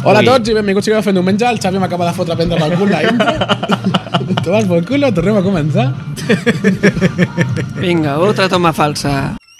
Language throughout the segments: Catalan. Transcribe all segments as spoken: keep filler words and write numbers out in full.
Hola a tots i benvinguts a Fent Diumenge. El Xavi m'acaba de fotre a prendre pel cul la intro. Tu vas pel cul, tornem a començar. Vinga, otra toma falsa.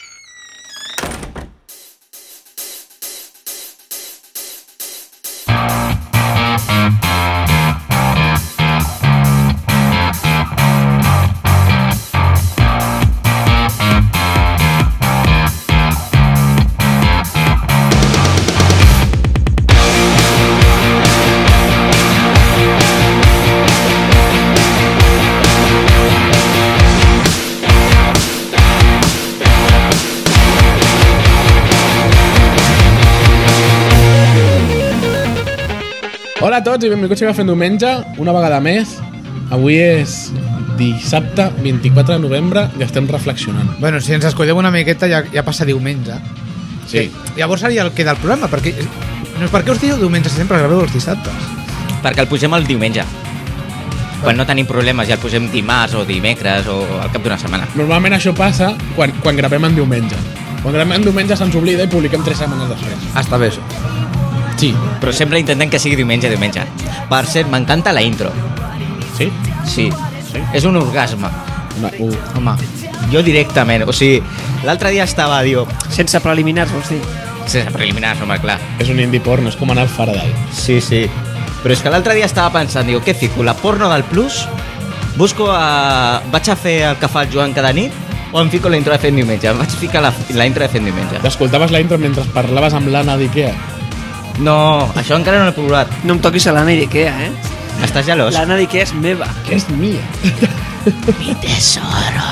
Hola a tots i benvinguts a Fent Diumenge, una vegada més. Avui és dissabte vint-i-quatre de novembre i estem reflexionant. Bueno, si ens escollem una miqueta ja, ja passa diumenge. Sí. I llavors seria el que del programa, perquè... No, per què us dieu diumenge si sempre graveu els dissabtes? Perquè el posem el diumenge. Quan no tenim problemes ja el posem dimarts o dimecres o al cap d'una setmana. Normalment això passa quan, quan gravem en diumenge. Quan gravem en diumenge se'ns oblida i publiquem tres setmanes després. Està bé això. Sí. Però sempre intentem que sigui diumenge, diumenge. Per cert, m'encanta la intro. Sí? Sí. Sí? És un orgasme. Una, uh. Home, Jo directament. O sigui, l'altre dia estava, diu... Sense preliminars, vols dir? Sense preliminars, home, clar. És un indie porno, és com anar al Faraday. Sí, sí. Però és que l'altre dia estava pensant, diu, què fico, la porno del Plus? Busco a... Vaig a fer el que fa el Joan cada nit? O em fico la intro de Fent Diumenge? Em vaig ficar la, la intro de Fent Diumenge. T'escoltaves la intro mentre parlaves amb l'Anna d'Ikea? No, això encara no l'he provat. No em toquis a l'Anna d'Ikea, eh? Estàs gelós? L'Anna d'Ikea és meva. Que és mia. Mi tesoro.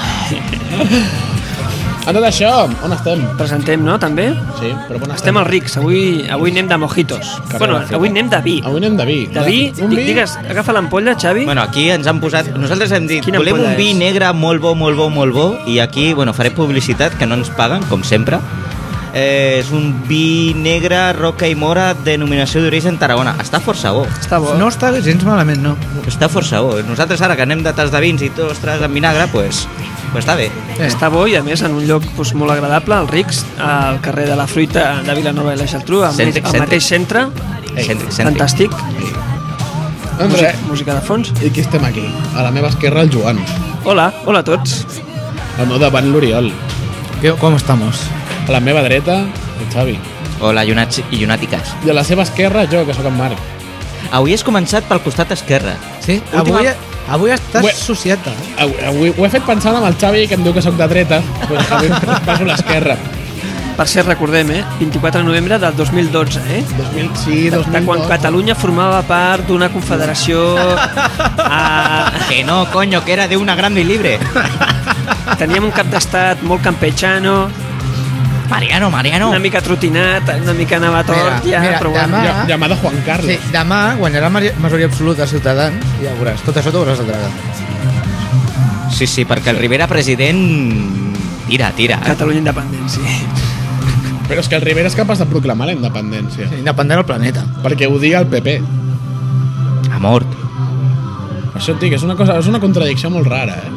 En tot això, on estem? Presentem, no, també? Sí, però on Estem als rics, avui, avui anem de mojitos. Carrer Bueno, de feta. avui anem de vi. Avui anem de vi. De vi, Un di- digues, agafa l'ampolla, Xavi. Bueno, aquí ens han posat... Nosaltres hem dit, Quina volem un ampolla vi és? negre molt bo, molt bo, molt bo, i aquí, bueno, faré publicitat, que no ens paguen, com sempre. Eh, és un vi negre, roca i mora, denominació d'origen Tarragona. Està força bo. Està bo. no està gens malament, no. Està força bo. Nosaltres ara que anem de tas de vins i tots ostres en vinagre, pues, pues està bé. Eh. Està bo i a més en un lloc pues, molt agradable, als Rics, al carrer de la Fruita de Vilanova i la Geltrú, al, Cèntric, al mateix centre. Cèntric, cèntric. Fantàstic. Doncs Música, res, música de fons. i aquí estem aquí. A la meva esquerra el Joan. Hola, hola a tots. Al meu davant l'Oriol. ¿Qué, ¿Cómo estamos? A la meva dreta el Xavi. Hola, llunats i llunàtiques. I a la seva esquerra jo, que sóc en Marc. Avui has començat pel costat esquerre. Sí, Última- avui, avui estàs Ué. societa. Avui, avui ho he fet pensant amb el Xavi, que em diu que sóc de dreta, doncs avui passo a l'esquerra. Per ser, recordem, eh? vint-i-quatre de novembre del dos mil dotze, eh? dos mil, sí, De, dos mil de quan Catalunya formava part d'una confederació... a... Que no, coño, que era de una grande y libre. Teníem un cap d'estat molt campechano, Mariano, Mariano. una mica trotinat, una mica anava a tort, Mira, ja, mira, però bueno. demà- Ja, llamada Juan Carlos. Sí, demà guanyarà la mari- majoria absoluta de Ciutadans i ja veuràs, tot això t'ho hauràs de tragar. Sí, sí, perquè el Rivera president... Tira, tira. Catalunya independència. Però és que el Rivera és capaç de proclamar la independència. Sí, independent al planeta. Perquè ho digui el P P. Ha mort. Això et dic, és una, cosa, és una contradicció molt rara, eh?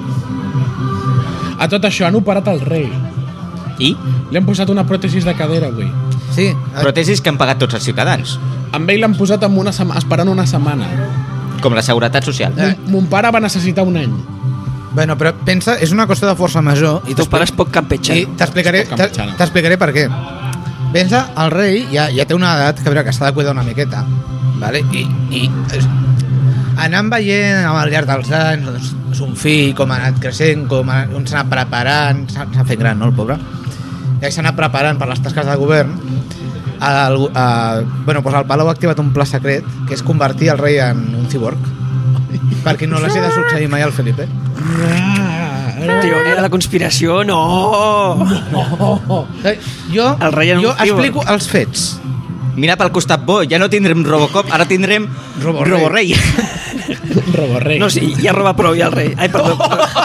A tot això han operat el rei. I? Li han posat una pròtesis de cadera avui. Sí, Protesis que han pagat tots els ciutadans. Amb ell l'han posat amb una sema, esperant una setmana. Com la seguretat social. Eh. Mon, mon pare va necessitar un any. bueno, però pensa, és una qüestió de força major i I teu pare és poc campechano. I t'explicaré És poc campechano. t'ex- t'explicaré per què. Pensa, el rei ja, ja té una edat que, a veure, que s'ha de cuidar una miqueta, vale? I, i es- anant veient al llarg dels anys doncs, son fill, com ha anat creixent, com, ha, com s'ha anat preparant, s'ha s'ha fet gran, no, el pobre? Ja s'ha anat preparant per les tasques del govern. El, el, bueno, doncs el Palau ha activat un pla secret que és convertir el rei en un ciborg perquè no l'hagi de succeir mai al Felipe. Teoria de la conspiració, no! Eh, Jo, El rei en un jo ciborg. explico els fets. Mira pel costat bo, ja no tindrem Robocop, ara tindrem Roborrei. Roborrei. Roborrei. No, sí, ja roba prou, ja el rei. Ai, perdó.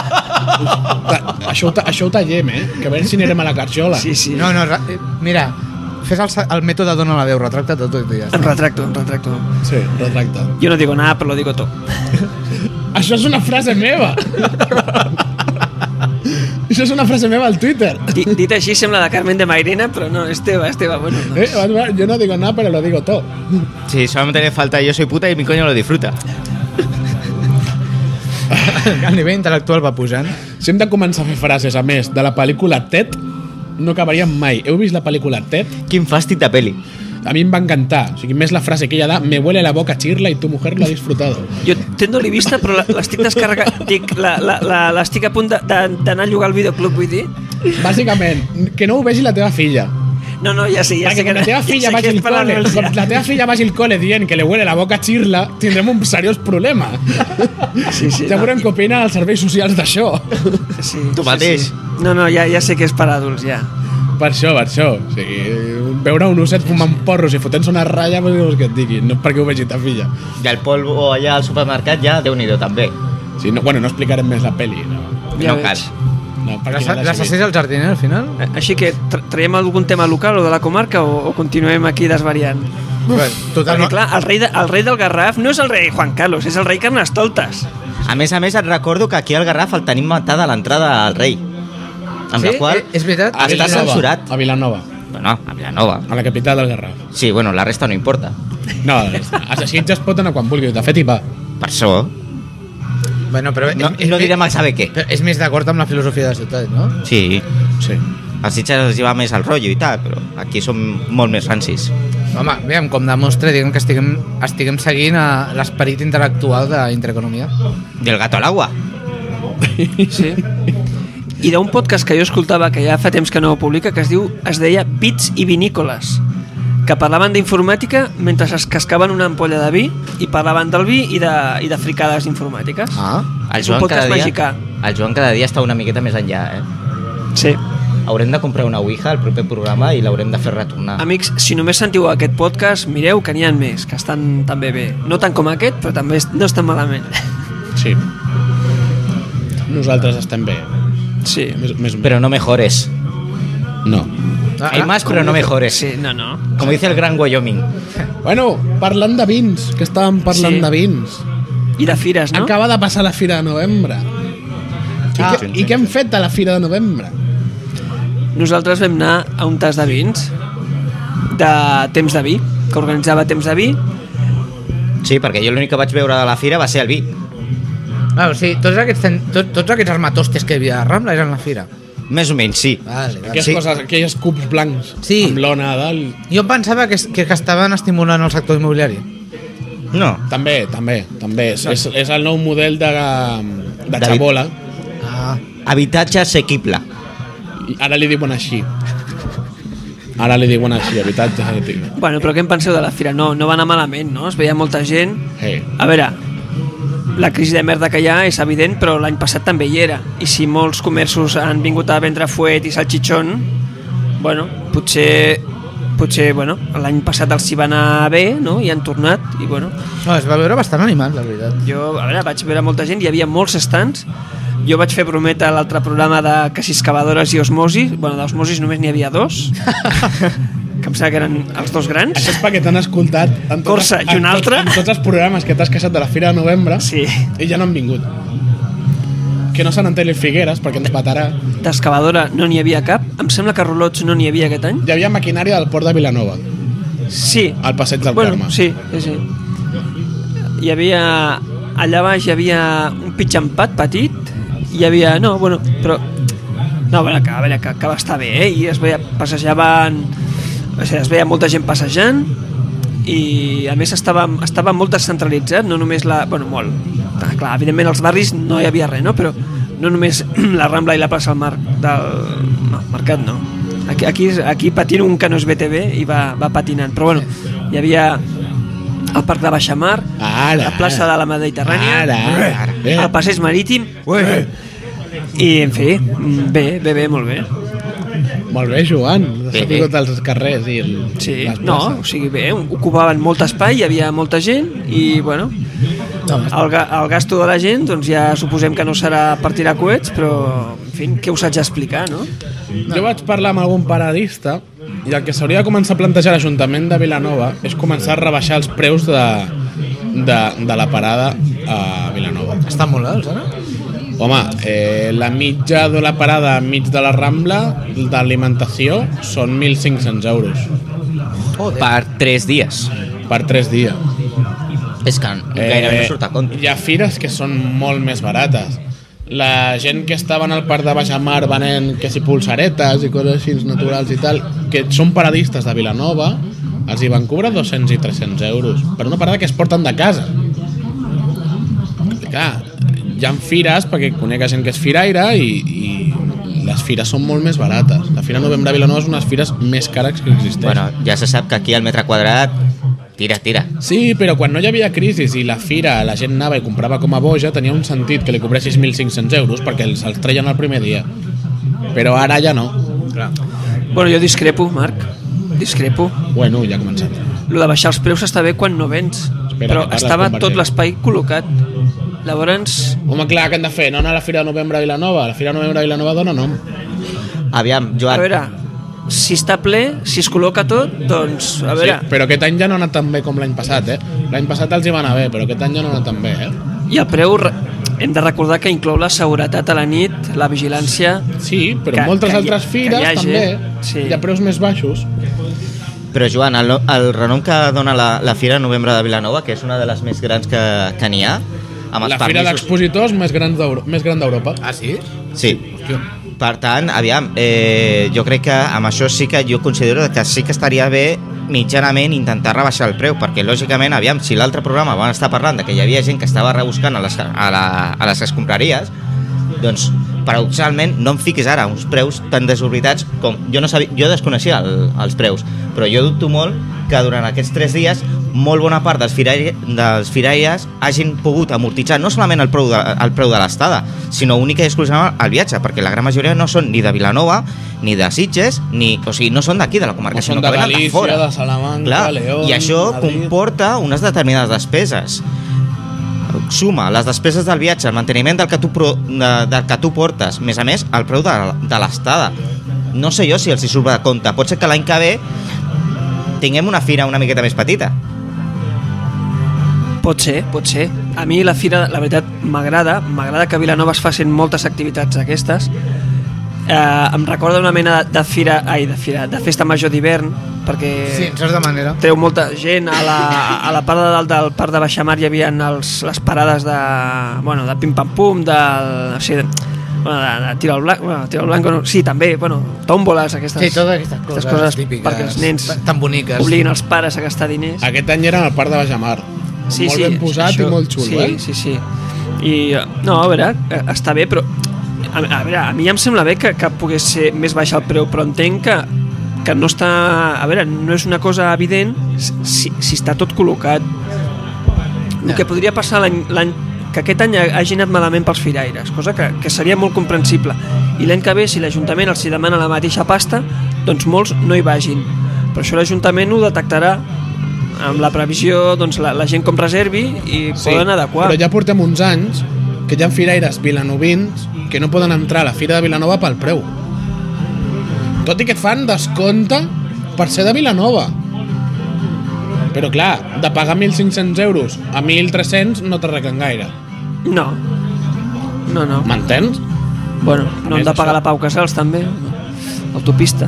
Ta- Això, ho ta- això ho tallem, eh? Que a veure si anirem a la carxola. Sí, sí. No, no, ra- eh, mira, fes el, sa- el mètode dona la veu, retracta't tot i ja Em està. retracto, em retracto. Sí, retracte. Yo no digo nada, pero lo digo todo. Això és una frase meva. Això és una frase meva al Twitter. Dit, dit així sembla de Carmen de Mairena, però no, és teva, és teva. Bueno, Eh, doncs. yo no digo nada, pero lo digo todo. Sí, solamente le falta yo soy puta y mi coño lo disfruta. El nivell intel·lectual va pujant. Si hem de començar a fer frases, a més, de la pel·lícula Ted, no acabaríem mai. Heu vist la pel·lícula Ted? Quin fàstic de peli. A mi em va encantar. O sigui, més la frase que ella da, me huele la boca chirla y tu mujer lo ha disfrutado. Jo tendo l'he vista, però la- l'estic descarregant. Dic, la- la- la- l'estic a punt de- de- d'anar a llogar al videoclub, vull dir. Bàsicament, que no ho vegi la teva filla. No, no, ja sé, ja Perquè sé que... quan la teva ja filla sé vagi que és al per la cole, universitat. quan la teva filla vagi al cole dient que le huele la boca chirla, tindrem un seriós problema. Sí, sí, Ja no. veurem què opinen els serveis socials d'això. Sí, Tu sí, mateix. sí. No, no, ja, ja sé que és per adults, ja. Per això, per això. O sigui, veure un osset fumant porros i fotent-se una ratlla, pues, doncs que et digui, no és perquè ho vegi ta filla. I el polvo allà al supermercat ja, Déu-n'hi-do també. Sí, no, bueno, no explicarem més la pel·li. No, Ja no veig. cal. no perquè no L'assassí és el jardiner, al final? Eh, Així que tra traiem algun tema local o de la comarca o, o continuem aquí desvariant? Bé, Perquè, total, clar, el rei, de, el rei del Garraf no és el rei Juan Carlos, és el rei Carnestoltes. A més a més, et recordo que aquí al Garraf el tenim matada a l'entrada al rei. Amb Sí, la qual eh, és veritat. A està Vilanova, censurat. A Vilanova, Bueno, a Vilanova. a la capital del Garraf. Sí, bueno, la resta no importa. No, als Sitges pot anar quan vulgui, de fet hi va. Per això, Bueno, però no, és, no és, direm a saber què. però és més d'acord amb la filosofia de la ciutat, no? Sí, Sí. als Sitges els hi va més al rotllo i tal, però aquí som molt més rancis. Home, veiem, com demostra, diguem que estiguem, estiguem seguint a l'esperit intel·lectual d'Intereconomia. Del gato al agua. Sí. I d'un podcast que jo escoltava, que ja fa temps que no ho publica, que es diu es deia Bits i Vinícoles, que parlaven d'informàtica mentre es cascaven una ampolla de vi i parlaven del vi i de, i de fricades informàtiques. Ah, El És un Joan, podcast cada dia, mexicà. el Joan cada dia està una miqueta més enllà, eh? Sí. Haurem de comprar una Ouija al proper programa i l'haurem de fer retornar. Amics, si només sentiu aquest podcast, mireu que n'hi ha més, que estan també bé. No tant com aquest, però també es- no estan malament. Sí. Nosaltres estem bé. Sí. Més, més Però no mejores. No. Hay más, pero no mejores. Sí, no, no. Como dice el gran Wyoming. Bueno, parlant de vins, que estàvem parlant Sí. de vins. I de fires, no? Acaba de passar la Fira de Novembre. I, Ah. què, I què hem fet a la Fira de Novembre? Nosaltres vam anar a un tas de vins de Temps de Vi, que organitzava Temps de Vi. Sí, perquè jo l'únic que vaig veure de la fira va ser el vi. Ah, o sigui, tots aquests, ten- tot, tots aquests armatostes que hi havia a Rambla eren a la fira. Més o menys, sí. Vale, vale. Aquelles, Sí. coses, aquelles cubs blancs Sí. amb lona a dalt. Jo pensava que, que, que estaven estimulant el sector immobiliari. No. També, també, també. És, és, és el nou model de, de David. xabola. Ah, Habitatge assequible. I ara li diuen així. Ara li diuen així, habitatge. Bueno, però què en penseu de la fira? No, no va anar malament, no? Es veia molta gent. Hey. A veure, la crisi de merda que hi ha és evident, però l'any passat també hi era. I si molts comerços han vingut a vendre fuet i salchichón, bueno, potser potser, bueno, l'any passat els hi va anar bé, no? I han tornat, i bueno, no, es va veure bastant animat, la veritat. jo, a veure, vaig veure molta gent, hi havia molts stands. Jo vaig fer brometa a l'altre programa de que si excavadores i osmosis, bueno, d'osmosis només n'hi havia dos, que em sembla que eren els dos grans. Això és perquè t'han escoltat en tots, Corsa i un en tots- altre. en tots els programes que t'has casat de la Fira de Novembre Sí. i ja no han vingut. Que no s'han enterat Figueres perquè ens batarà. D'excavadora no n'hi havia cap. Em sembla que rolots no n'hi havia aquest any. Hi havia maquinària del port de Vilanova, Sí. al passeig del Bueno, Carme. sí, sí, sí. Hi havia... Allà baix hi havia un pitxampat petit. Hi havia... No, bueno, però... No, bueno, que, a veure, que, que va estar bé, eh? I es veia, passejaven... O sigui, es veia molta gent passejant i a més estava, estava molt descentralitzat, no només la... Bueno, molt. Ah, clar, evidentment als barris no hi havia res, no? Però no només la Rambla i la plaça del Mar del... No, Mercat no. Aquí, aquí, aquí patino un que no és B T V i va, va patinant. Però bueno, hi havia el Parc de Baixamar, Ara, la plaça de la Mediterrània, Ara, ara. el passeig marítim i, en fi, bé, bé, bé, molt bé. Molt bé, Joan. Has Bé, tingut els carrers i el, Sí, les no, o places. sigui, bé, ocupaven molt espai, hi havia molta gent i, bueno, el, ga, el gasto de la gent, doncs ja suposem que no serà per tirar coets, però, en fi, què us haig d'explicar, no? Jo vaig parlar amb algun paradista i el que s'hauria de començar a plantejar l'Ajuntament de Vilanova és començar a rebaixar els preus de, de, de la parada a Vilanova. Estan molt alts, ara? Home, eh, la mitja de la parada enmig de la Rambla d'alimentació són mil cinc-cents euros Per tres dies. per tres dies. És que gairebé no surt a compte. Hi ha fires que són molt més barates. La gent que estava en el parc de Baixamar venent que si pulsaretes i coses així naturals i tal, que són paradistes de Vilanova, els hi van cobrar dos-cents i tres-cents euros per una parada que es porten de casa. Clar, hi ha fires, perquè conec gent que és firaire, i, i les fires són molt més barates. La Fira Novembre a Vilanova és una de les fires més cares que existeix. Bueno, ja se sap que aquí al metre quadrat tira, tira. Sí, però quan no hi havia crisi i la fira la gent anava i comprava com a boja, tenia un sentit que li cobressis mil cinc-cents euros perquè els, els treien el primer dia. Però ara ja no. Clar. Bueno, jo discrepo, Marc. Discrepo. Bueno, ja ha començat. Lo de baixar els preus està bé quan no vens. Espera, però que parles estava com tot Barquer. l'espai col·locat. Llavors, Home, clar, què hem de fer? No anar a la Fira de Novembre a Vilanova? La Fira de Novembre a Vilanova dona nom. Aviam, a Joan, veure, si està ple, si es col·loca tot, doncs, a veure... Sí, però aquest any ja no ha anat tan bé com l'any passat, eh? L'any passat els hi va anar bé, però aquest any ja no ha anat tan bé, eh? I el preu, re- hem de recordar que inclou la seguretat a la nit, la vigilància... Sí, però Que- en moltes que hi- altres que fires hi hagi, també sí. hi ha preus més baixos. però Joan, el, el renom que dona la, la Fira de Novembre de Vilanova, que és una de les més grans que, que n'hi ha, amb els La Fira permisos... d'Expositors més gran d'Euro- més gran d'Europa. Ah, sí? Sí. Per tant, aviam, eh, jo crec que amb això sí que jo considero que sí que estaria bé mitjanament intentar rebaixar el preu, perquè lògicament, aviam, si l'altre programa van estar parlant de que hi havia gent que estava rebuscant a les, a la, a les escombraries, doncs paradoxalment no em fiquis ara uns preus tan desorbitats com... Jo no sabia, jo desconeixia el, els preus, però jo dubto molt que durant aquests tres dies molt bona part dels, firaire, dels firaires hagin pogut amortitzar no solament el preu de, el preu de l'estada, sinó única i exclusivament el viatge, perquè la gran majoria no són ni de Vilanova, ni de Sitges, ni, o sigui, no són d'aquí, de la comarca, No són sinó de que venen de Galícia, fora. de Salamanca, Clar, León, i això Madrid. comporta unes determinades despeses. Suma les despeses del viatge, el manteniment del que tu, pro, de, del que tu portes, més a més, el preu de, de l'estada. No sé jo si els hi surt de compte. Pot ser que l'any que ve tinguem una fira una miqueta més petita. Pot ser, pot ser. A mi la fira, la veritat, m'agrada. M'agrada que a Vilanova es facin moltes activitats d'aquestes. Eh, em recorda una mena de, de fira, ai, de fira, de festa major d'hivern, perquè Sí, en certa manera. treu molta gent. A la, a la part de dalt del parc de Baixamar hi havia els, les parades de, bueno, de pim-pam-pum, del, o sigui, de, bueno, de, de tiro al blanc, bueno, tiro al blanc, no, sí, també, bueno, tòmboles, aquestes, Sí, totes aquestes coses, coses típiques, perquè els nens tan boniques. obliguin els pares a gastar diners. Aquest any era al Parc de Baixamar. Sí, molt sí, ben posat això, i molt xulo, sí, eh? Sí, sí, I, eh, no, a veure, eh, està bé, però a, a veure, a mi ja em sembla bé que, que pogués ser més baix el preu, però entenc que, que no està... A veure, no és una cosa evident si, si està tot col·locat. El que podria passar l'any l'any que aquest any hagi anat malament pels firaires, cosa que, que seria molt comprensible. I l'any que ve, si l'Ajuntament els hi demana la mateixa pasta, doncs molts no hi vagin. Però això l'Ajuntament ho detectarà amb la previsió, doncs la, la gent com reservi i Sí, poden adequar. però ja portem uns anys que hi ha firaires vilanovins que no poden entrar a la Fira de Vilanova pel preu. Tot i que et fan descompte per ser de Vilanova. Però clar, de pagar mil cinc-cents euros a mil tres-cents no t'arreglen gaire. No. No, no. M'entens? Bueno, no hem més de pagar això. la Pau Casals també. Autopista.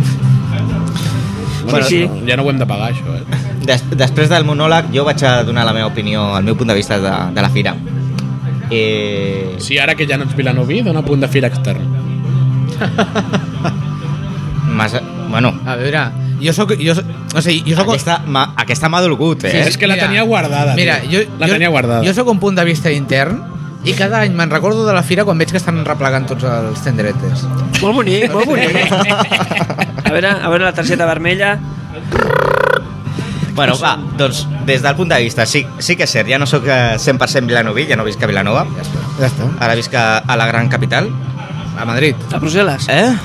Bueno, sí. Ja no ho hem de pagar, això, eh? Des, després del monòleg jo vaig a donar la meva opinió, el meu punt de vista de, de la fira. Eh... Sí, ara que ja no ets vilanoví, dona punt de fira extern. Massa, bueno, A veure, jo soc... Jo, soc- o sigui, jo soc... aquesta m'ha aquesta m'ha dolgut, eh? Sí, és que la tenia guardada, Mira, tio. jo, La jo, tenia guardada. Jo soc un punt de vista intern i cada any me'n recordo de la fira quan veig que estan replegant tots els tenderetes. Molt bonic, molt bonic. A veure, a veure la targeta vermella. Bueno, va, doncs, des del punt de vista, sí, sí que és cert, ja no sóc eh, cent per cent vilanoví, ja no visc a Vilanova, Ja està. ara visc a, a la gran capital. A Madrid. A Brussel·les. Eh?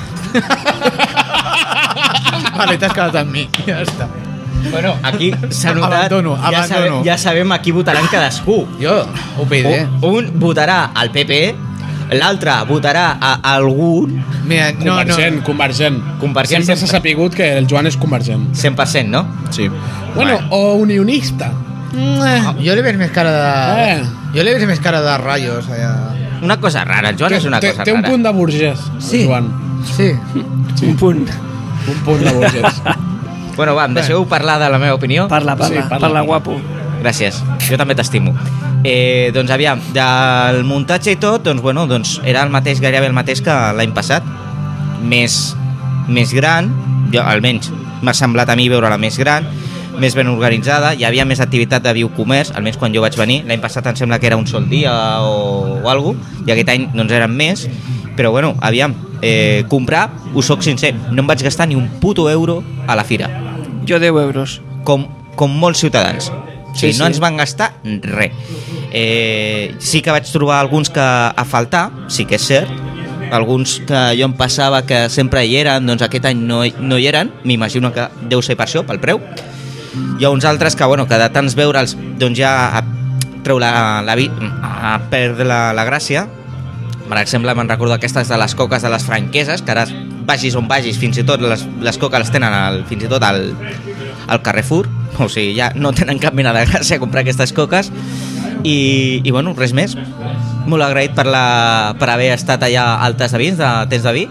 Vale, t'has quedat amb mi. Ja està. Bueno, aquí s'ha notat, Abandono, ja, sabem, abandono. ja sabem a qui votaran cadascú. Jo, U P D. Un, un votarà al P P, l'altre votarà a algun Mira, no, no. Convergent, convergent. Convergent Sempre s'ha sempre. sapigut que el Joan és convergent. cent per cent, no? Sí. Bueno, o unionista. Ah, jo li veig més cara de... Eh. Jo li veig més cara de rayos allà. Una cosa rara, el Joan és una té, cosa té un rara. punt de burgès, Sí. el Joan. Sí. Sí. Un punt. Un punt de burgès. Bueno, va, em deixeu parlar de la meva opinió? Parla, parla, Sí, sí, parla, parla, parla. guapo. Gràcies, jo també t'estimo. Eh, doncs aviam, del muntatge i tot, doncs, bueno, doncs era el mateix, gairebé el mateix que l'any passat. Més, més gran, jo, almenys m'ha semblat a mi veure-la més gran, més ben organitzada, hi havia més activitat de biocomerç, almenys quan jo vaig venir. L'any passat em sembla que era un sol dia o, o alguna cosa, i aquest any doncs eren més. Però bueno, aviam, eh, comprar, us soc sincer, no em vaig gastar ni un puto euro a la fira. Jo deu euros. Com, com molts ciutadans. O sigui, Sí, no sí. ens van gastar res. Eh, sí que vaig trobar alguns que a faltar, sí que és cert. Alguns que jo em passava que sempre hi eren, doncs aquest any no, no hi eren. M'imagino que deu ser per això, pel preu. Hi ha uns altres que, bueno, que de tants veure'ls, doncs ja a, treu la, la, vi- a perdre la, la gràcia. Per exemple, me'n recordo aquestes de les coques de les franqueses, que ara vagis on vagis, fins i tot les, les coques les tenen al, fins i tot al, al Carrefour, o sigui, ja no tenen cap mena de gràcia comprar aquestes coques. I, i bueno, res més. Molt agraït per, la, per haver estat allà al tas de vins, de temps de vi.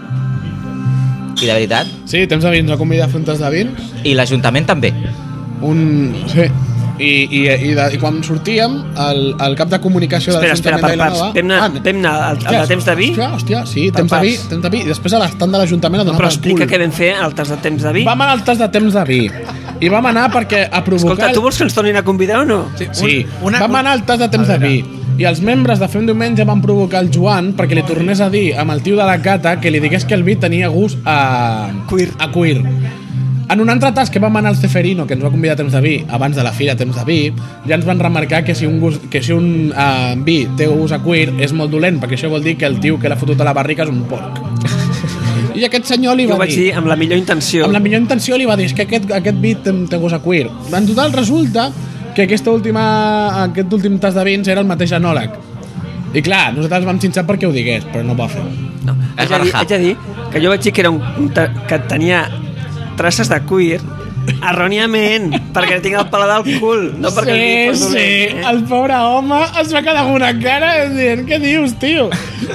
I de veritat. Sí, temps de vins, a convidar a fer un tas de vins. I l'Ajuntament també. Un... Sí. I, i, i, de, i quan sortíem, el, el cap de comunicació de Espera, espera, l'Ajuntament per de parts. Vilanova... Vam anar, vam anar al, al de temps de vi, Hòstia, hòstia, sí, Per temps de vi, parts. temps de vi. I després a l'estant de l'Ajuntament a donar però pel explica cul. què vam fer al tas de temps de vi. Vam anar al tas de temps de vi. I vam anar perquè a provocar... Escolta, tu vols que ens tornin a convidar o no? Sí, Un- una- vam anar al tas de temps A de veure. vi. I els membres de Fem Diumenge van provocar el Joan perquè li tornés a dir amb el tio de la cata que li digués que el vi tenia gust a... Cuir. A cuir. En un altre tas que vam anar al Ceferino, que ens va convidar a temps de vi, abans de la fira temps de vi, ja ens van remarcar que si un, gust, que si un uh, vi té gust a cuir és molt dolent, perquè això vol dir que el tio que l'ha fotut a la barrica és un porc. I aquest senyor li Jo va ho vaig dir dir... amb la millor intenció. Amb la millor intenció li va dir "És que aquest, aquest vi té, té gust a cuir". En total resulta que aquesta última, aquest últim tas de vins era el mateix enòleg. I clar, nosaltres vam xinxar perquè ho digués, però no ho va fer. No, Es haig, de dir, barajar. haig de dir que jo vaig dir que, era un, un ta- que tenia traces de cuir erròniament, perquè tinc el paladar al cul, no perquè el vi sí, fos sí, dolent, eh? el pobre home es va quedar amb una cara dient, què dius, tio?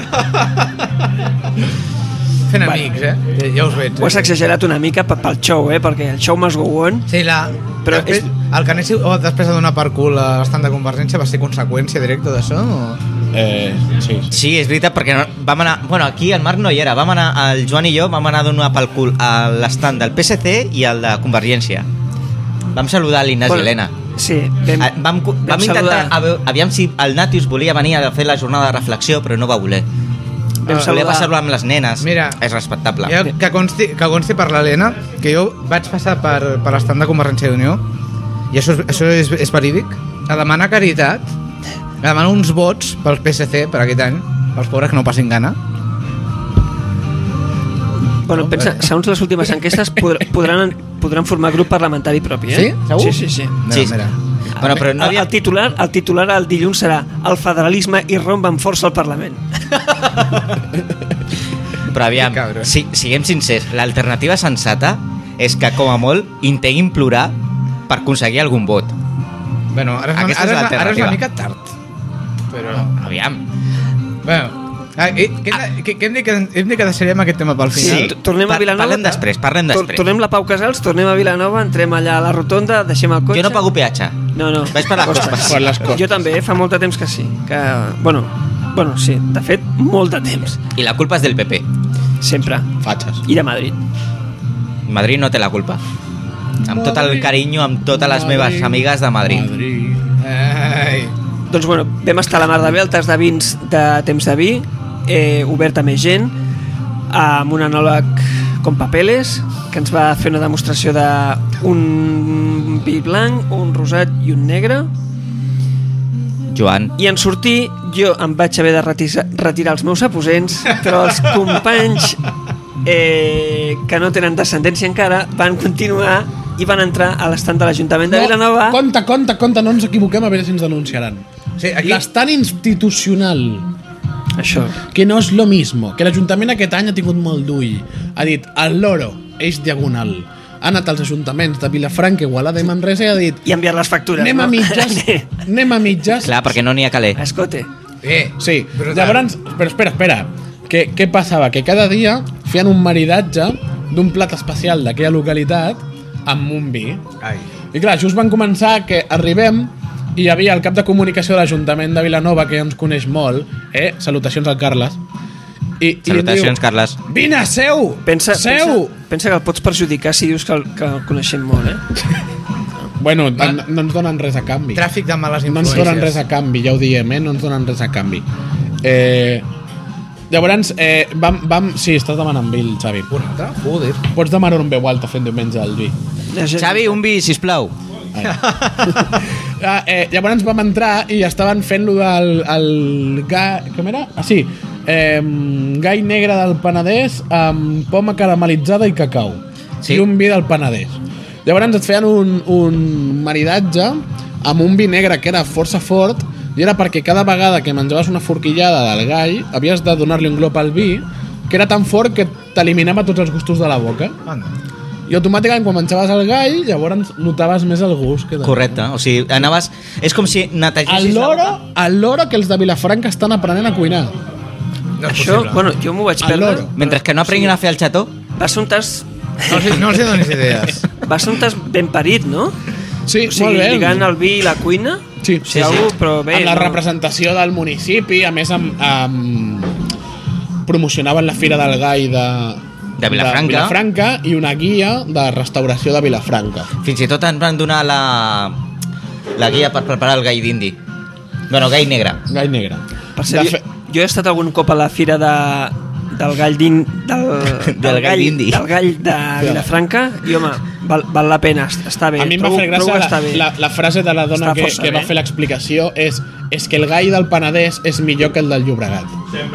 Fent amics, eh? Ja, ja us veig. Ho has Eh? exagerat una mica pe- pel show, eh? Perquè el show must go on. Sí, la... Però després, és- el que anéssiu oh, després de donar per cul a l'estat de Convergència va ser conseqüència directa d'això? O... Eh, sí. Sí, és veritat, perquè no, vam anar... Bueno, aquí el Marc no hi era. Vam anar, el Joan i jo vam anar a donar pel cul a l'estand del P S C i al de Convergència. Vam saludar l'Ignasi Bueno, Helena. Sí, vam, Ah, Vam, cu- vam intentar... A veure, aviam si el Natius volia venir a fer la jornada de reflexió, però no va voler. vam Volia saludar... passar-lo amb les nenes. Mira, és respectable. Jo, que, consti, que consti per l'Helena que jo vaig passar per, per l'estat de Convergència i Unió i això, és, això és, és verídic, a demanar caritat, a demanar uns vots pel P S C per aquest any, pels pobres que no passin gana. Bueno, pensa, segons les últimes enquestes podr podran, podran formar grup parlamentari propi, eh? Sí? Segur? Sí, sí, sí. Mira, Sí. mira. Bueno, però no el, havia... el, titular, el titular el dilluns serà el federalisme irromp amb força al Parlament. Però aviam, Que cabron. si, siguem sincers, l'alternativa sensata és que, com a molt, intenti implorar per aconseguir algun vot. Bueno, ara és, una, Aquesta és ara, és, ara és l'alternativa. una mica tard. Però... Aviam. Bueno, ah, eh, que, hem de- que, que hem, de, que hem de que deixarem aquest tema pel Sí, final. t- tornem a Pa- Vilanova. parlem després, parlem Tor- després. Tornem la Pau Casals, tornem a Vilanova, entrem allà a la rotonda, deixem el cotxe. Jo no pago peatge. No, no. Vaig per les Ostres, costes. Per les costes. Jo també, eh? Fa molt de temps que sí. Que, bueno, bueno, sí, de fet, molt de temps. I la culpa és del P P. Sempre. Fatxes. I de Madrid. Madrid no té la culpa. Amb tot el Madrid. carinyo, amb totes les meves amigues de Madrid. Madrid. Ai. Doncs bueno, vam estar a la mar de bé, el tas de vins de temps de vi, eh, obert a més gent, amb un anòleg com Papeles, que ens va fer una demostració d'un vi blanc, un rosat i un negre. Joan, I en sortir, jo em vaig haver de retisa, retirar els meus aposents, però els companys eh, que no tenen descendència encara van continuar i van entrar a l'estant de l'Ajuntament de Vilanova. Compte, compte, compte, no ens equivoquem a veure si ens denunciaran. Sí, aquí... L'estant institucional, Això. que no és lo mismo, que l'Ajuntament aquest any ha tingut molt d'ull. Ha dit, el loro, eix diagonal. Ha anat als ajuntaments de Vilafranca, Igualada i Manresa i ha dit, I enviar les factures. anem no? a mitges, anem a mitges. clar, perquè no n'hi ha caler. Escote. Eh, Sí, brutal. llavors, però espera, espera, què, què passava? Que cada dia feien un maridatge d'un plat especial d'aquella localitat amb un vi. Ai. I clar, just van començar que arribem i hi havia el cap de comunicació de l'Ajuntament de Vilanova, que ja ens coneix molt, eh? Salutacions al Carles. I, Salutacions, i diu, Carles. Vine, seu! Pensa, seu! pensa, pensa que el pots perjudicar si dius que el, que el coneixem molt, eh? Bueno, no, no ens donen res a canvi. Tràfic de males No ens influències. donen res a canvi, ja ho diem, eh? No ens donen res a canvi. Eh, llavors, eh, vam, vam... Sí, estàs demanant vi, el Xavi. Un altre? Joder. Pots demanar un veu alta fent diumenge al vi. Xavi, un vi, sisplau. Ah, eh, llavors vam entrar i estaven fent lo del el ga... Com era? Ah, sí. Eh, gai negre del Penedès amb poma caramelitzada i cacau. Sí. I un vi del Penedès. Llavors et feien un, un maridatge amb un vi negre que era força fort i era perquè cada vegada que menjaves una forquillada del gai havies de donar-li un glop al vi que era tan fort que t'eliminava tots els gustos de la boca. Anda. I automàticament quan menjaves el gai llavors notaves més el gust que de... Correcte, o sigui, anaves... És com si El netegessis... loro, el loro que els de Vilafranca estan aprenent a cuinar. No és Això, possible. bueno, jo m'ho vaig El perdre. loro. Mentre que no aprenguin a fer el xató... Va ser un tas, No els, no els hi donis idees. va ser un tas ben parit, no? Sí, O sigui, molt bé. lligant el vi i la cuina. Sí, Sí, algú, però bé, amb la no. representació del municipi, a més amb, amb... promocionaven la Fira del Gai de, De Vilafranca. de Vilafranca i una guia de restauració de Vilafranca. Fins i tot ens van donar la, la guia per preparar el gai d'indi. Bueno, gai negre. Gai negre. Per cert, De jo, fe- jo he estat algun cop a la fira de, del gall d'in, del, Del gall d'indi. del gall de Vilafranca i home, val, val la pena, està bé. A mi em va trobo- fer trobo gràcia que està la, bé. la, la frase de la dona Està que, força que va bé. fer l'explicació és, és que el gai del Penedès és millor que el del Llobregat.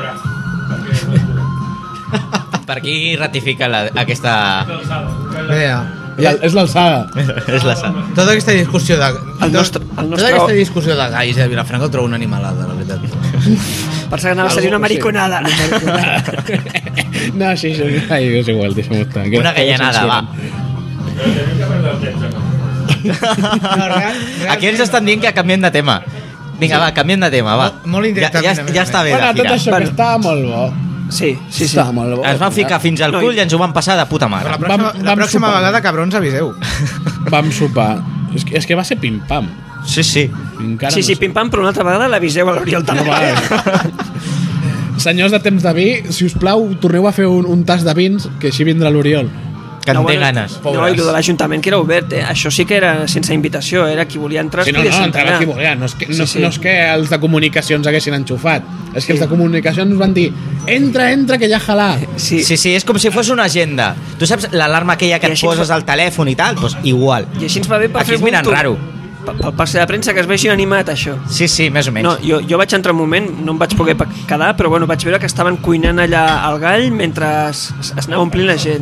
Per aquí ratifica la, aquesta... Mira, I el, és l'alçada. és la sal. tota aquesta discussió de... El nostre- el Tota nostre- aquesta discussió de gais de Vilafranca ho trobo una animalada, la veritat. Per que anava a ser una Algo- mariconada. No, sí, sí, ai, és igual, deixa'm estar. Que Una després gallanada, va. censuren. No, real, real, Aquí ens estan dient que canviem de tema. Vinga, va, canviem de tema, va. Molt- molt ja, indirectament, ja, a més a ja més. està bé Bueno, de tot fira. això que Bueno. estava molt bo. Sí, sí, sí. Estava molt bo. Ens van ficar fins al No, cul i- i ens ho van passar de puta La mare. pròxima, Vam- la vam pròxima sopar. vegada, cabrons, aviseu. Vam sopar. És que, és que va ser pim-pam. Sí, sí. Encara Sí, no sí, sé. pim-pam, però una altra vegada l'aviseu a l'Oriol No, també. vale. Senyors de temps de vi, si us plau, torneu a fer un, un tas de vins, que així vindrà l'Oriol. Que en No, té bueno, ganes. No, i el de l'Ajuntament que era obert, eh? Això sí que era sense invitació, era qui volia entrar. Sí, es no, podia no, sentar entrava allà. qui volia. No és, que, no, Sí, sí. no és que els de comunicacions haguessin enxufat. És que els de comunicacions van dir entra, entra, que ja jalà. Sí, Sí, sí, és com si fos una agenda. Tu saps l'alarma aquella que I et així poses fa- al telèfon i tal? Doncs igual. I així ens va bé per Aquí fer es miren algun raro. Pel, pel passe de premsa que es vegi animat, això. Sí, sí, més o menys. No, jo, jo vaig entrar un moment, no em vaig poder pa- quedar, però bueno, vaig veure que estaven cuinant allà al gall mentre es, es anava omplint la gent.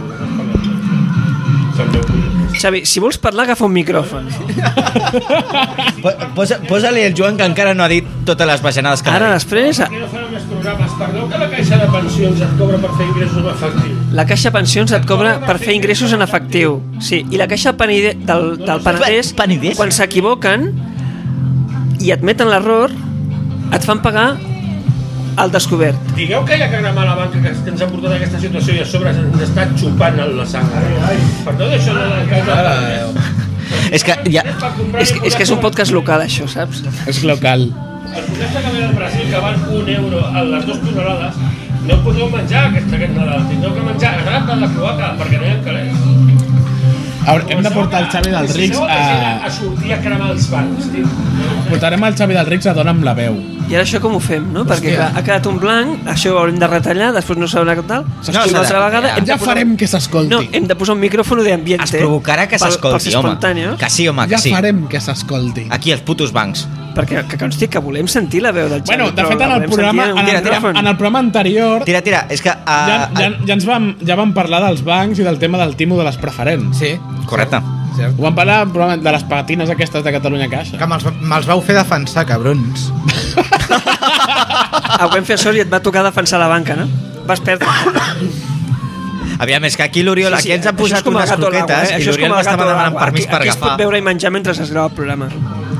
Xavi, si vols parlar, agafa un micròfon. Po- Posa, posa-li el Joan, que encara no ha dit totes les bajanades que Ara, ha dit. després, Aquí no farem més programes. Perdó que la caixa de pensions et cobra per fer ingressos en efectiu. la Caixa Pensions et cobra per fer ingressos en efectiu. Sí, i la Caixa Penide, del, del Penedès, Penedès? quan s'equivoquen i admeten l'error, et fan pagar al descobert. Digueu que hi ha que cremar la banca que ens ha portat a aquesta situació i a sobre ens està xupant la sang. Perdó d'això de la caixa de pensions. És que ja... És, que- és que és un podcast local, això, saps? És local. El producte que ve del Brasil, que val un euro a les dues tonelades, no podeu menjar aquest, aquest Nadal. Tindreu que menjar grat de la cloaca, perquè no hi ha calés. A veure, hem de portar el Xavi dels Rics a... a... a sortir a cremar els bancs, tio. Portarem el Xavi dels Rics a Dona amb la veu. I ara això com ho fem, no? Perquè clar, ha quedat un blanc, això ho haurem de retallar, després no sabrà què tal. No, una s'ha altra de- vegada hem de Ja posar- farem que s'escolti. No, hem de posar un micròfon de ambiente. Es provocarà que Pel- s'escolti, pels home. espontaneos. Que sí, home, que Ja sí. farem que s'escolti. Aquí, els putos bancs. Perquè que consti que volem sentir la veu del Xavi. Bueno, de però fet, en la el volem programa, sentir en un el, Tira, programa, en el programa anterior Tira, tira, és que... Uh, ja, ja, ja, ens vam, ja vam parlar dels bancs i del tema del timo de les preferents. Sí, Correcte. cert. Ho vam parlar al programa de les patines aquestes de Catalunya Caixa. Que me'ls me'ls vau fer defensar, cabrons. Ah, ho vam fer sort i et va tocar defensar la banca, no? Vas perdre. Aviam, és que aquí l'Oriol, Sí, sí, aquí ens han això és posat com el unes gato al agua, croquetes eh? i Això és l'Oriol com el m'estava gato al demanant agua. permís Aquí- per Aquí es pot agafar. veure i menjar mentre es grava el programa.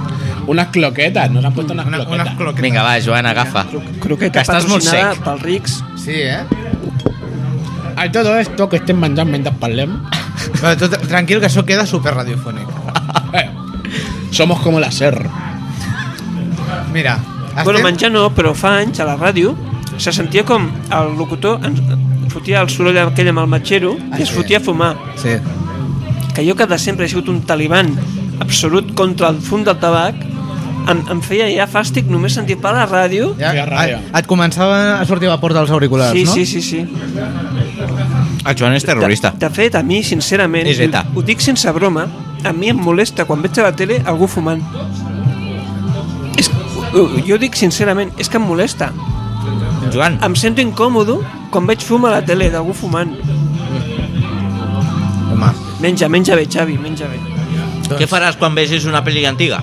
Unas cloquetas, nos han puesto unas Una, cloquetas. unes croquetes. Vinga, va, Joan, agafa. Croqueta Que estàs molt patrocinada sec. pels rics. Sí, eh? A todo esto que estén menjant mentre parlem, Però tot, tranquil, que això queda super radiofònic. eh, somos como la SER. Mira, Bueno, estem... menjar no, però fa anys a la ràdio se sentia com el locutor ens fotia el soroll aquell amb el matxero Ah, i es sí. fotia a fumar. Sí. Que jo, que de sempre he sigut un taliban absolut contra el fum del tabac, em, em feia ja fàstic només sentir per la ràdio. Ja, Feia ràbia. et, et començava a sortir vapor dels auriculars, Sí, no? sí, sí, sí. El Joan és terrorista. De, de fet, a mi, sincerament, És ETA. ho dic sense broma, a mi em molesta quan veig a la tele algú fumant. És, ho- jo ho dic sincerament, és que em molesta. Joan, Em sento incòmodo quan veig fum a la tele d'algú fumant. Home, Menja, menja bé, Xavi, menja bé. què faràs quan vegis una pel·li antiga?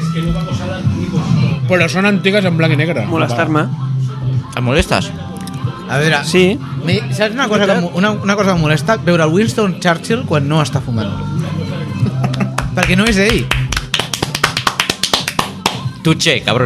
Però són antigues en blanc i negre. Molestar-me. Et molestes? a veure... Sí. Mi, saps una cosa, que, em- una, una cosa que em molesta? Veure el Winston Churchill quan no està fumant. Perquè no és ell. Tu, che, cabron.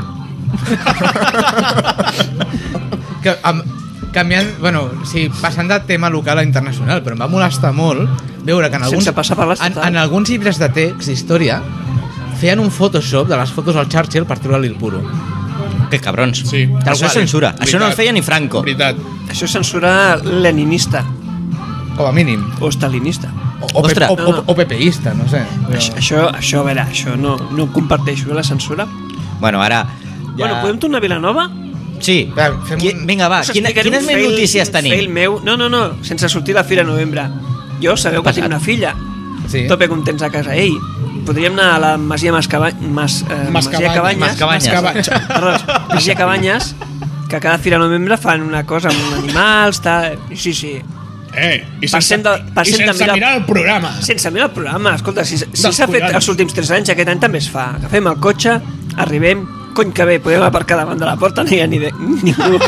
Que, amb, canviant, bueno, sí, passant de tema local a internacional, però em va molestar molt veure que en alguns, Sense passar per en, l'estatal. en alguns llibres de text d'història feien un Photoshop de les fotos al Churchill per treure-li el puro. Que cabrons. Sí. Això és censura. Això no el Veritat. feia ni Franco. Veritat. Això és censura leninista Com a mínim. o stalinista. O, o, Ostres. pe, o, o, o pepeista, no sé. Però... Això, això, això, a veure, això no, no ho comparteixo, eh, la censura. Bueno, ara... Ja... Bueno, podem tornar a Vilanova? Sí. Va, fem Qui- un- Vinga, va, Us quina, explicaré quines un més fail- notícies un tenim? fail meu. No, no, no, sense sortir a la Fira Novembre. Jo sabeu que Passat. tinc una filla. Sí. Tope contents a casa. Ei, podríem anar a la Masia Mascaba... Mas, eh, Masia Mascabanyes. Cabanyes. Mascabanyes. Mascaba- Perdó, Masia Cabanyes, que cada Fira Novembre fan una cosa amb animals, tal... Sí, sí. Eh, i sense, Passem de- i passem de sense mirar- mirar el programa. Sense mirar el programa, escolta, si, si Dels s'ha fet collons. els últims tres anys, aquest any també es fa. Agafem el cotxe, arribem, cony que bé, podem aparcar davant de la porta, no hi ha ni de, ningú.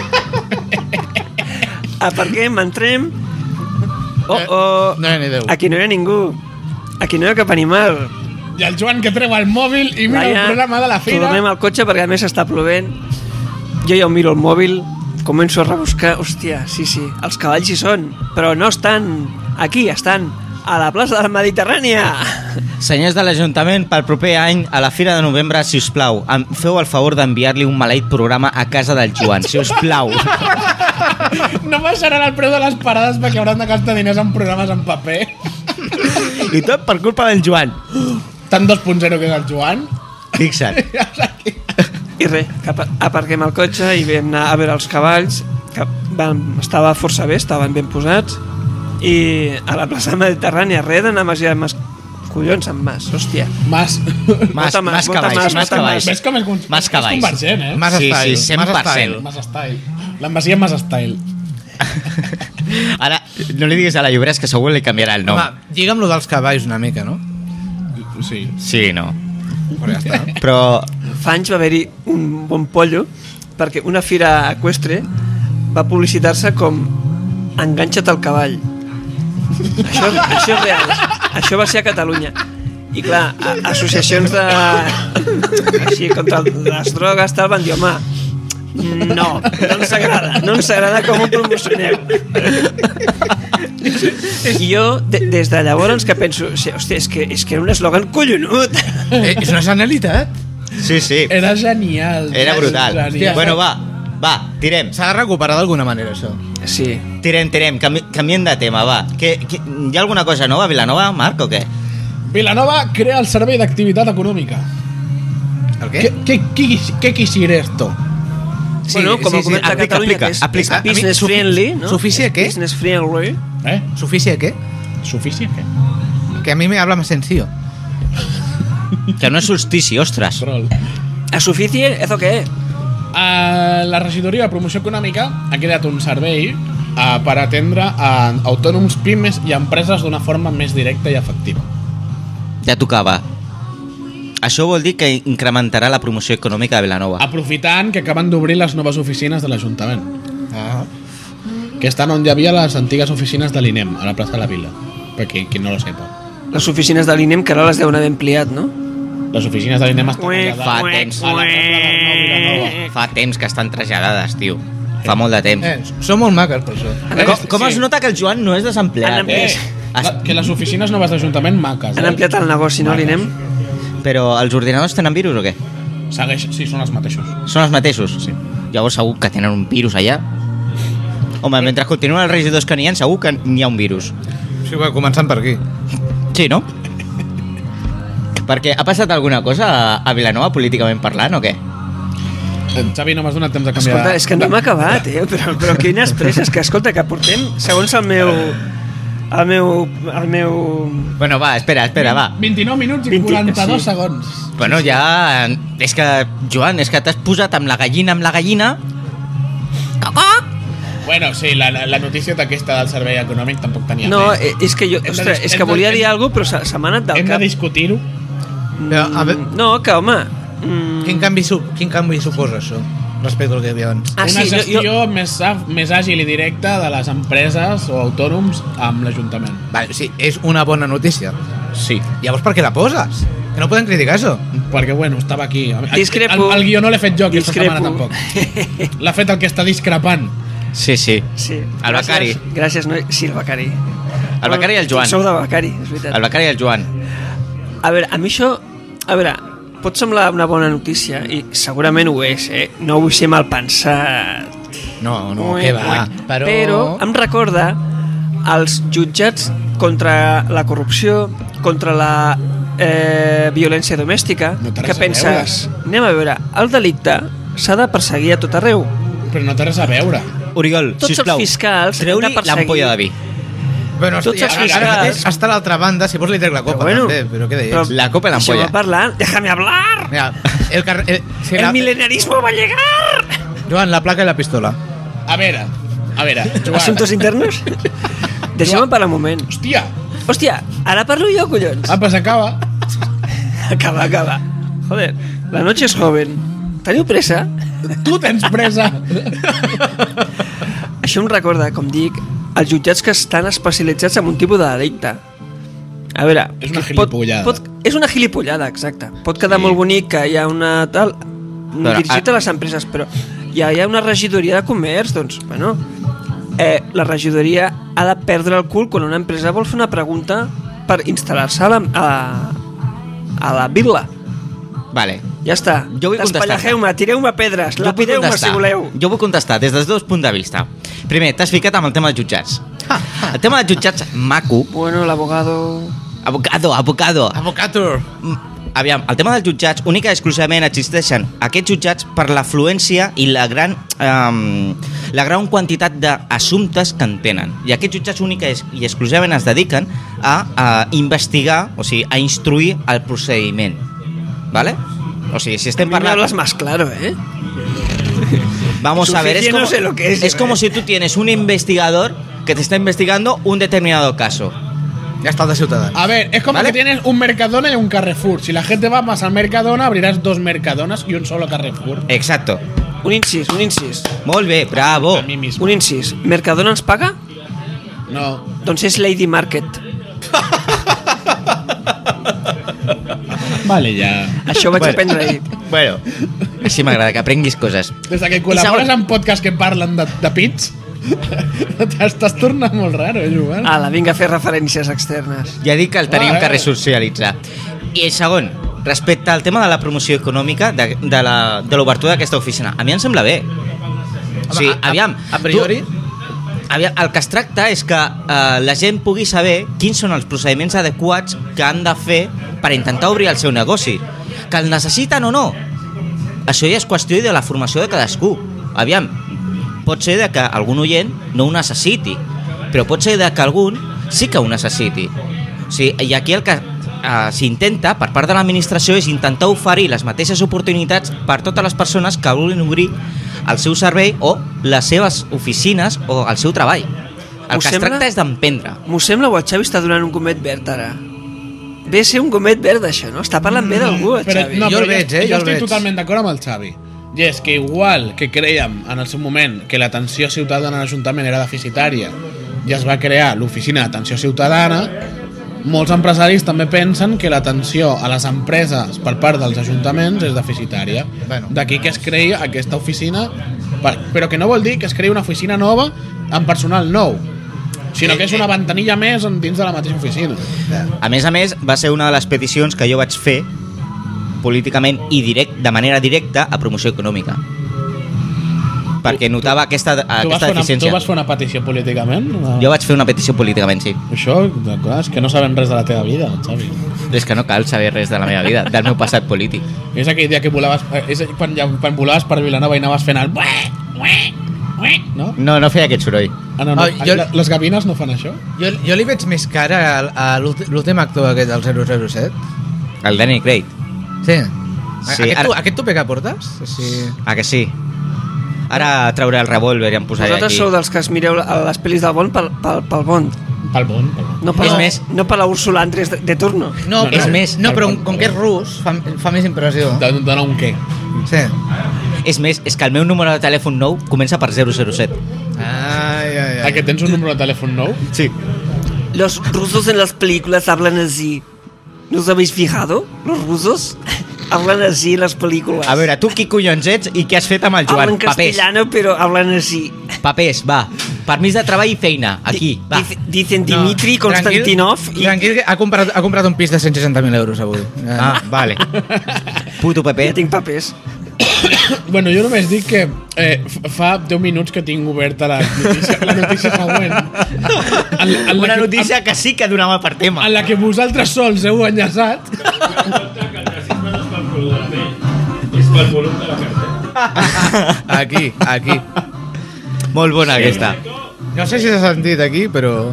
Aparquem, entrem... Oh, oh, No hi ha ni Déu. aquí no hi ha ningú. Aquí no hi ha cap animal. I el Joan que treu el mòbil i mira Laia, el programa de la fira. Tornem al cotxe perquè a més està plovent. Jo ja ho miro el mòbil, començo a rebuscar. Hòstia, sí, sí, els cavalls hi són, però no estan aquí, estan a la plaça de la Mediterrània. Senyors de l'Ajuntament, pel proper any, a la Fira de Novembre, si us plau, em feu el favor d'enviar-li un maleït programa a casa del Joan, si us plau. No baixaran el preu de les parades perquè hauran de gastar diners en programes en paper. I tot per culpa del Joan. Tan dos punt zero que és el Joan. Fixa't. I res, que apa- aparquem el cotxe i vam anar a veure els cavalls, que van, estava força bé, estaven ben posats, i a la plaça Mediterrània, res d'anar a Masia Mas... Collons, amb Mas, hòstia. Mas. Mas, Molta mas, mas molta cavalls, mas, mas molta cavalls. Ves com és, con- Mas és cavalls. convergent, eh? Mas Sí, style, sí, cent per mas cent. style. Mas style. L'envasia Mas style. Ara, no li diguis a la Llobres que segur li canviarà el nom. Home, digue'm lo dels cavalls una mica, no? Sí. Sí, no. Però ja està. Però... Fa anys va haver-hi un bon pollo perquè una fira eqüestre va publicitar-se com enganxa't al cavall. Això, això és real. Això va ser a Catalunya. I clar, a, associacions de... així, contra les drogues tal, van dir, home, no, no ens agrada, no ens agrada com ho promocioneu. I jo, de, des de llavors que penso, hòstia, és que, és que era un eslògan collonut. Eh, és una genialitat. Sí, sí. Era genial. Era brutal. Genial. Bueno, va, va, tirem. S'ha de recuperar d'alguna manera, això. Sí. Tirem, tirem, canvi, canviem de tema, va. Que, que, hi ha alguna cosa nova a Vilanova, Marc, o què? Vilanova crea el servei d'activitat econòmica. El ¿Qué, qué, qué, qué quisiera esto? Sí, Bueno, com sí, a sí, govern de aplica, Catalunya, aplica, que és, aplica. és business A mi, friendly, sufi- no? suficie què? Business friendly. ¿Eh? ¿Suficie qué? ¿Suficie qué? Que a mí me habla más sencillo. Que no és solstici, ostres. Troll. A suficie, ¿eso qué es? Uh, la regidoria de promoció econòmica ha creat un servei uh, per atendre a autònoms, pimes i empreses d'una forma més directa i efectiva. Ja tocava. Això vol dir que incrementarà la promoció econòmica de Vilanova. Aprofitant que acaben d'obrir les noves oficines de l'Ajuntament, Ah. que estan on hi havia les antigues oficines de l'INEM, a la plaça de la Vila, per qui, qui no lo sepa. Les oficines de l'INEM, que ara les deuen haver ampliat, no? Les oficines de l'INEM estan Ué, allà Fa dalt, temps. a la Rambla d'Arnau Vilanova. Fa temps que estan traslladades, tio. Fa molt de temps. Eh, són molt maques, per això. Com, com Sí. es nota que el Joan no és desempleat, Han eh? Eh, la, que les oficines noves d'Ajuntament maques. Han eh? ampliat el negoci, no, l'Inem? Però els ordinadors tenen virus o què? Segueix, sí, són els mateixos. Són els mateixos? Sí. Llavors segur que tenen un virus allà. Home, mentre continuen els regidors que n'hi ha, segur que n'hi ha un virus. Sí, bueno, començant per aquí. Sí, no? Perquè ha passat alguna cosa a, a Vilanova políticament parlant o què? Eh, Xavi, no m'has donat temps de canviar. Escolta, és que no hem acabat, eh? Però, però quines presses, que escolta, que portem, segons el meu... El meu... El meu... Bueno, va, espera, espera, va. vint-i-nou minuts i vint, quaranta-dos sí. segons. Bueno, ja... És que, Joan, és que t'has posat amb la gallina amb la gallina. Bueno, sí, la, la, la notícia d'aquesta del servei econòmic tampoc tenia No, més. eh, és que jo... Hem de Ostres, dis- és hem que de- volia hem- dir alguna cosa, però se, se m'ha anat del Hem de cap. discutir-ho. Però, a veure, No, que, home... Mm, quin canvi, su- quin canvi suposa això respecte al que hi havia abans? Ah, Una sí, gestió jo, jo, més, af- més àgil i directa de les empreses o autònoms amb l'Ajuntament. Vale, sí, és una bona notícia. Sí. Llavors, per què la poses? Que no podem criticar això. Perquè, bueno, estava aquí. Discrepo. El, el guió no l'he fet jo aquesta Discrepo. setmana tampoc. L'ha fet el que està discrepant. Sí, sí. sí. El Becari. Gràcies, gràcies, no? Sí, el Becari. El Becari i el Joan. Sou de Becari, és veritat. El Becari i el Joan. A veure, a mi això... A veure, pot semblar una bona notícia, i segurament ho és, eh? No vull ser mal pensat. No, no, Ui, què va. ui. Però... Però em recorda els jutjats contra la corrupció, contra la eh, violència domèstica, No té que res a penses, anem a veure, el delicte s'ha de perseguir a tot arreu. Però no té res a veure. Oriol, Tots els sisplau, fiscals treu-li han de perseguir- l'ampolla de vi. Bueno, Tots hòstia, els ara, ara fiscals- mateix està a l'altra banda, si vols li trec la copa, bueno, també, però què deies? però- La copa i l'ampolla. Deixa'm parlar, déjame hablar. Mira, el, car... el, si El la... milenarismo va a llegar. Joan, la placa i la pistola. A veure, a veure, Joan. Asuntos internos? Deixa'm parlar un moment. Hòstia, Hòstia, ara parlo jo, collons. ah, pues acaba. Acaba, acaba. Joder, la noche es joven. Teniu pressa? Tu tens presa. Això em recorda, com dic, els jutjats que estan especialitzats en un tipus de delicte. A veure... És una pot- gilipollada. Pot, és una gilipollada, exacte. Pot quedar Sí. molt bonic que hi ha una tal... Però, dirigit a les empreses, però hi ha, hi ha una regidoria de comerç, doncs, bueno... Eh, la regidoria ha de perdre el cul quan una empresa vol fer una pregunta per instal·lar-se a la, a, a la vila. Vale. Ja està. Jo vull contestar. Despallageu-me, tireu-me pedres, Jo vull lapideu-me si contestar. voleu. Jo vull contestar des dels dos punts de vista. Primer, t'has ficat amb el tema dels jutjats. El tema dels jutjats, maco. Bueno, el abogado... Abocado, abocado. Avocator. Aviam, el tema dels jutjats, única i exclusivament existeixen aquests jutjats per l'afluència i la gran, um, la gran quantitat d'assumptes que en tenen. I aquests jutjats única i exclusivament es dediquen a, a investigar, o sigui, a instruir el procediment. ¿Vale? O sigui, si A estem mí me parlant... hablas más claro, ¿eh? Vamos a ver, es Suficiente como, no sé lo que es, es yo, como eh. si tú tienes un investigador que te está investigando un determinado caso. Ja està el de Ciutadans. A ver, es como ¿Vale? que tienes un Mercadona y un Carrefour. Si la gente va más al Mercadona, abrirás dos Mercadonas y un solo Carrefour. Exacto. Un incís, un incís. Molt bé, bravo. A mí mismo. Un incís. Mercadona ens paga? No. Doncs és Lady Market. Vale, ya. Això ho vaig Bueno. aprendre ahir. Bueno, així m'agrada que aprenguis coses. Des de que I col·labores segon- en podcasts que parlen de, de pits, t'estàs tornant molt raro, eh, Joan? Ala, vinga a fer referències externes. Ja dic que el tenim Ah, que eh. resocialitzar. I segon, respecte al tema de la promoció econòmica de, de la- de l'obertura d'aquesta oficina, a mi em sembla bé. O sigui, a- a- aviam, a priori- tu- aviam, el que es tracta és que eh, la gent pugui saber quins són els procediments adequats que han de fer per intentar obrir el seu negoci. Que el necessiten o no, això ja és qüestió de la formació de cadascú. Aviam, pot ser de que algun oient no ho necessiti, però pot ser de que algun sí que ho necessiti. O sigui, i aquí el que eh, s'intenta per part de l'administració és intentar oferir les mateixes oportunitats per totes les persones que vulguin obrir el seu servei o les seves oficines o el seu treball. El Us que es sembla? tracta és d'emprendre. M'ho sembla o el Xavi està donant un gomet verd ara? Ve a ser un gomet verd, això, no? Està parlant bé d'algú, el Però, Xavi. no, Jo però el veig, eh, jo, jo el estic veig. totalment d'acord amb el Xavi. I és que igual que creiem en el seu moment que l'atenció ciutadana a l'Ajuntament era deficitària i es va crear l'oficina d'atenció ciutadana, molts empresaris també pensen que l'atenció a les empreses per part dels ajuntaments és deficitària. Bueno. D'aquí que es creï aquesta oficina, per, però que no vol dir que es creï una oficina nova amb personal nou, sinó que és una ventanilla més dins de la mateixa oficina. A més a més, va ser una de les peticions que jo vaig fer políticament i direct, de manera directa a promoció econòmica. Perquè notava aquesta, Tu vas, aquesta fer una, tu deficiència. vas fer una petició políticament? Una... Jo vaig fer una petició políticament, sí. Això, clar, és que no sabem res de la teva vida, Xavi. És que no cal saber res de la meva vida, del meu passat polític. És aquell dia que volaves, és quan, ja, quan volaves per Vilanova i anaves fent el... bueh, bueh, bueh, no? No, no feia aquest soroll. Ah, no, no. Oh, jo- Les gavines no fan això? Jo, jo li veig més cara a, a l'últim actor aquest del zero zero set. El Danny Craig. Sí. Sí, aquest, ara- tu, aquest tope que portes? Sí. Ah, que sí? Ara trauré el revòlver i em posaré Vosaltres aquí. sou dels que es mireu la- les pel·lis del Bond pel, pel, pel Bond, Pel bon, pel bon. no per, És la, més- no per la Úrsula Andrés de, de turno. No, No, però, no, més, no, el- però el- com que és rus, fa, fa més impressió. Dona un què? Sí. És més, és que el meu número de telèfon nou comença per zero zero set. Ai, ai, Ah, ai. que tens un número de telèfon nou? Sí. Los rusos en las películas hablan así. ¿No os habéis fijado? Los rusos hablan así en las películas. A veure, tu qui collons ets i què has fet amb el Joan? hablan Papers. castellano, pero hablan así. Papers, va. Permís de treball i feina. Aquí, va. Dic- Dicen Dimitri No, Konstantinov tranquil, y Tranquil, que ha comprat, ha comprat un pis de cent seixanta mil euros avui. Ah, vale. Puto ja Pepe. tinc papers. Bueno, jo només dic que eh, f- fa deu minuts que tinc oberta la notícia, la notícia següent. En, en Una la que, notícia que sí que donava per tema. En la que vosaltres sols heu enllaçat. Que el racisme no és pel color de la pell, és pel volum de la cartera. Aquí, aquí. Molt bona aquesta. No sé si s'ha sentit aquí, però...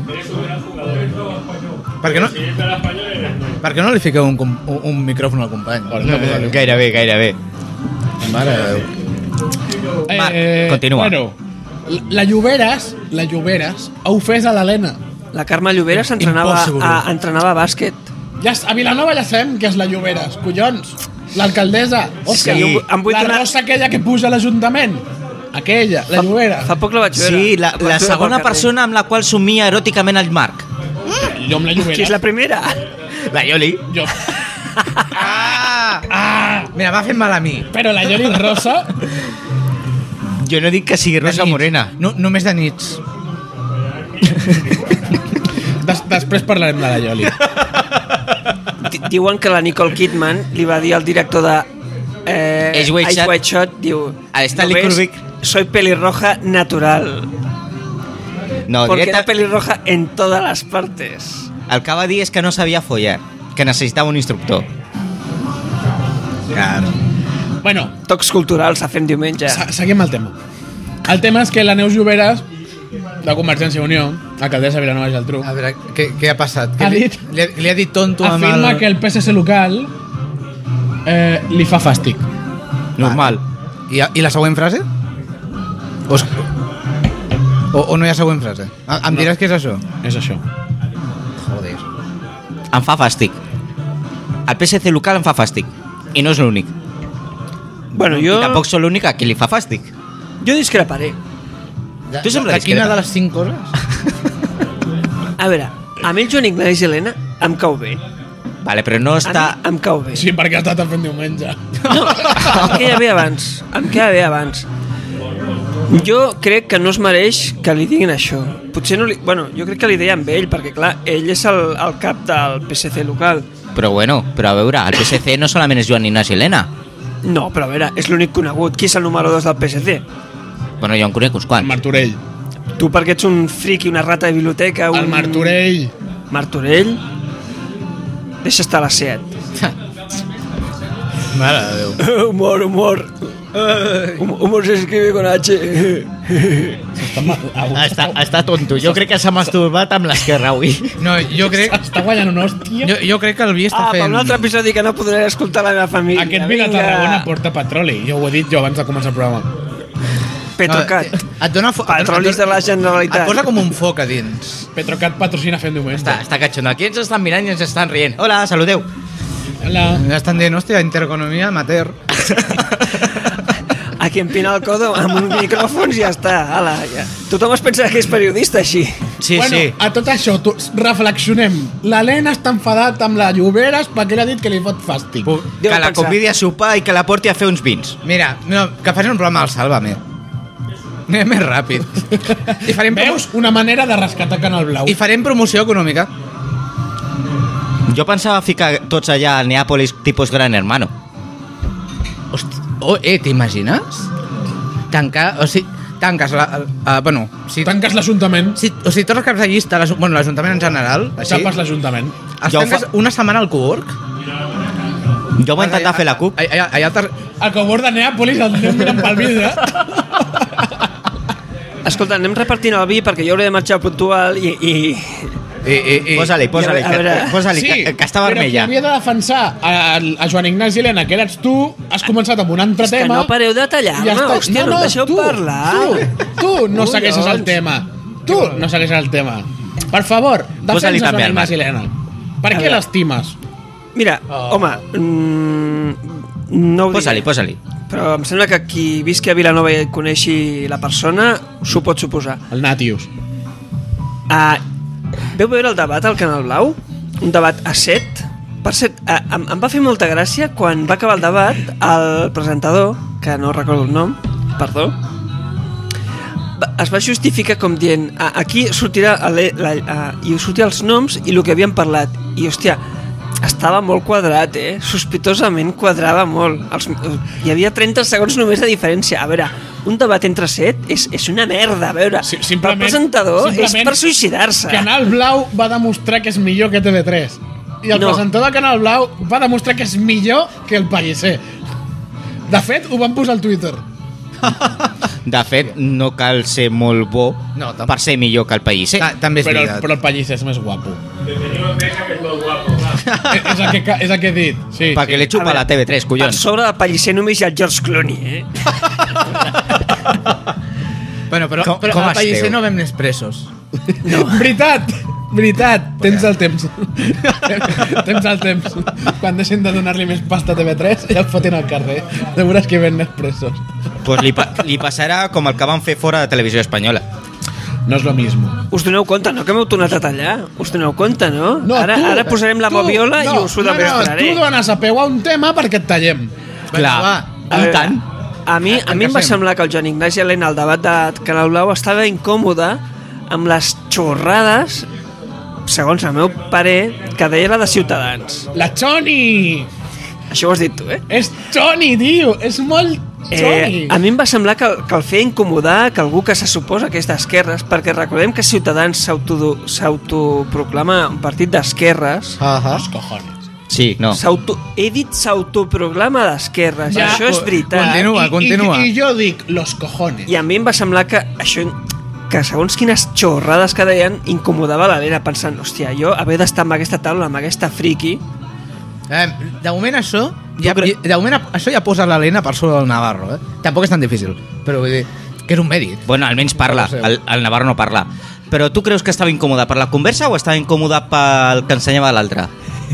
Per què no, Si és de l'Espanyol, eres noi. per què no li fiqueu un, com- un, un micròfon al company? Eh, Gairebé, gairebé. Mare de Déu. Marc, continua. Bueno, la Lloberes, la Lloberes, ha ofès a l'Helena. La Carme Lloberes entrenava Impossible. a, entrenava a bàsquet. Ja, a Vilanova ja sabem que és la Lloberes, collons. L'alcaldessa. Òscar, Sí. Em vull la donar- rossa aquella que puja a l'Ajuntament. Aquella, la Llobera. Fa poc la vaig veure. Sí, la, vaig la veure pel segona carrer. persona amb la qual somia eròticament el Marc. Jo amb la Llobera. Qui és la primera? La Yoli. Jo. Ah! Ah! Mira, m'ha fet mal a mi. Però la Yoli rossa... Jo no dic que sigui De rosa nits. morena. No, només de nits. Des, després parlarem de la Yoli. Di- Diuen que la Nicole Kidman li va dir al director de eh, Ice White Ice Shot. White Shot, diu, A Stanley "¿No ves? Kubrick. Soy pelirroja natural, No, porque directa, era pelirroja en todas las partes". el que va dir és que no sabia follar, que necessitava un instructor. Claro. Bueno, Tocs culturals a fem diumenge. se- seguim el tema. El tema és que la Neus Lloberes, de Convergència i Unió, alcaldessa de Vilanova i Geltrú, A veure, què, què ha passat? Ha Què li, dit- li, ha, li ha dit tonto amb afirma el... que el P S C local eh, li fa fàstic. Normal. I, I la següent frase? O, es- o, o no hi ha següent frase? Em, em diràs què és això? És això. Joder. Em fa fàstic. El P S C local em fa fàstic. I no és l'únic. Bueno, I jo, tampoc sóc l'únic a qui li fa fàstic. jo discreparé. De, Tu sempre de quina discrepa. de les cinc coses? A veure, a mi el Joan Ignasi Helena em cau bé. Vale, però no A està... mi em cau bé. Sí, perquè ha estat fent diumenge. No, em queda bé abans. Em queda bé abans. Jo crec que no es mereix que li diguin això. Potser no li... Bueno, jo crec que li deien ell, perquè clar, ell és el, el cap del P S C local. Però bueno, però a veure, el P S C no solament és Joan Ignasi Helena. No, però a veure, és l'únic conegut. Qui és el número dos del P S C? Bueno, jo en conec uns El quants. Martorell. Tu perquè ets un friqui, una rata de biblioteca... Un... El Martorell. Martorell? Deixa estar la set. Mare de Déu. Humor, humor. Hum- Humor se escribe con H. Està, ma- avui Està, està tonto. Jo crec que s'ha masturbat amb l'esquerra avui. No, jo crec... està guanyant una hòstia. Jo, jo crec que el vi està Ah, per fent... un altre episodi que no podré escoltar la meva família. Aquest vi de Vinga. Tarragona porta petroli. Jo ho he dit jo abans de començar el programa. Petrocat. No, et dona... fo- Petrolis de la Et Generalitat. posa com un foc a dins. Petrocat patrocina fent diumenge. Està, està catxondo. Aquí ens estan mirant i ens estan rient. Hola, saludeu. Hola. Ja estan dient, hòstia, intereconomia amateur. a qui empina el codo amb uns micròfons i ja està. Ala, ja. Tothom es pensa que és periodista així. Sí, bueno, sí. a tot això, tu, reflexionem. L'Helena està enfadat amb la Lloberes perquè li ha dit que li fot fàstic. Pu- Deu Que la pensar. convidi a sopar i que la porti a fer uns vins. Mira, no, que facin un programa al Sálvame. Anem més ràpid. I farem, promo- Veus? Una manera de rescatar Canal Blau. I farem promoció econòmica. Jo pensava ficar tots allà a Neàpolis tipus Gran Hermano. Hosti, oh, eh, t'imagines? Tancar, o sigui, tanques la... Uh, bueno, si, Tanques l'Ajuntament, si, o sigui, tots els caps de llista, l'Aju- bueno, l'Ajuntament en general, així, xapes l'Ajuntament. els Jo ho tanques fa- una setmana al Cowork. Jo vaig intentar fer la CUP. Hi ha, hi ha altres... A Cobor de Neàpolis el anem mirant pel vidre. Escolta, anem repartint el vi perquè jo hauré de marxar puntual i... i... I, i, i, Posa-li, posa-li, a veure, que, posa-li Sí, que, que està però qui vermella. havia de defensar a, a Joan Ignasi Helena, que eres tu, has començat amb un altre És que tema. no pareu de tallar-me, hòstia, no em deixeu tu, parlar. Tu, tu no Collons. segueixes el tema. Tu no segueixes el tema. Per favor, Posa-li defensa també Joan al Ignasi Marc. Helena. Per A què veure. l'estimes? Mira, Oh. home, mm, no ho Posa-li, diré, posa-li. però em sembla que qui visqui a Vilanova i coneixi la persona s'ho pot suposar. El Natius. Uh, veu veure el debat al Canal Blau? Un debat a set? Per cert, uh, em, em va fer molta gràcia quan va acabar el debat el presentador, que no recordo el nom, perdó, va- es va justificar com dient "Ah, aquí sortirà la, la, uh, i sortirà els noms i el que havien parlat i hòstia, estava molt quadrat, eh? Sospitosament quadrava molt. Els, hi havia trenta segons només de diferència. A veure, un debat entre set és, és una merda, a veure. Sí, el simplement- presentador és simplement per suïcidar-se. Canal Blau va demostrar que és millor que T V tres. I el No. presentador de Canal Blau va demostrar que és millor que el Pellicer. De fet, ho van posar al Twitter. De fet, no cal ser molt bo No, tampoc. per ser millor que el país. Eh? Ta- també és Però, veritat. però el Pellicer és més guapo. Teniu en peça que és molt guapo, clar. Eh, és, el que, ca- és el que he dit. Sí, Perquè sí. li xupa A veure, la T V tres, Per collons. sobre del Pellicer només hi ha el George Clooney, eh? Bueno, però, Com- però com al Pellicer esteu? no vam Nespressos. Veritat! Veritat! Tens el temps. Tens el temps. Quan deixen de donar-li més pasta a T V tres, ja el fotin al carrer. De veures que ven Nespressos. Pues li, pa li passarà com el que van fer fora de Televisió Espanyola. No és lo mismo. Us doneu compte, no? Que m'heu tornat a tallar. Us doneu compte, no? No, ara, tu, ara posarem la tu, moviola i us ho no, no, demostraré. tu dones a peu a un tema perquè et tallem. Clar, va. A i veure, tant. A mi, a mi em va Encaixem. semblar que el Joan Ignasi Helena al debat de Canal Blau estava incòmode amb les xorrades, segons el meu parer, que deia la de Ciutadans. La Choni! Això ho has dit tu, eh? És Choni, tio! És molt Choni! Eh, a mi em va semblar que, que el feia incomodar que algú que se suposa que és d'esquerres, perquè recordem que Ciutadans s'auto- s'autoproclama un partit d'esquerres. Uh -huh. Els cojones. Sí, no. S'auto- he dit s'autoproclama d'esquerres, Ja, això és co- veritat. continua. I, continua. I, I jo dic, los cojones. I a mi em va semblar que això que segons quines xorrades que deien incomodava l'Helena pensant, hòstia, jo haver d'estar amb aquesta taula, amb aquesta friki, Eh, de moment això ja, de moment això ja posa l'Helena per sobre del Navarro, eh? Tampoc és tan difícil, però vull dir que és un mèrit. Bueno, almenys parla, el, el Navarro no parla. Però tu creus que estava incòmode per la conversa o estava incòmode pel que ensenyava l'altre?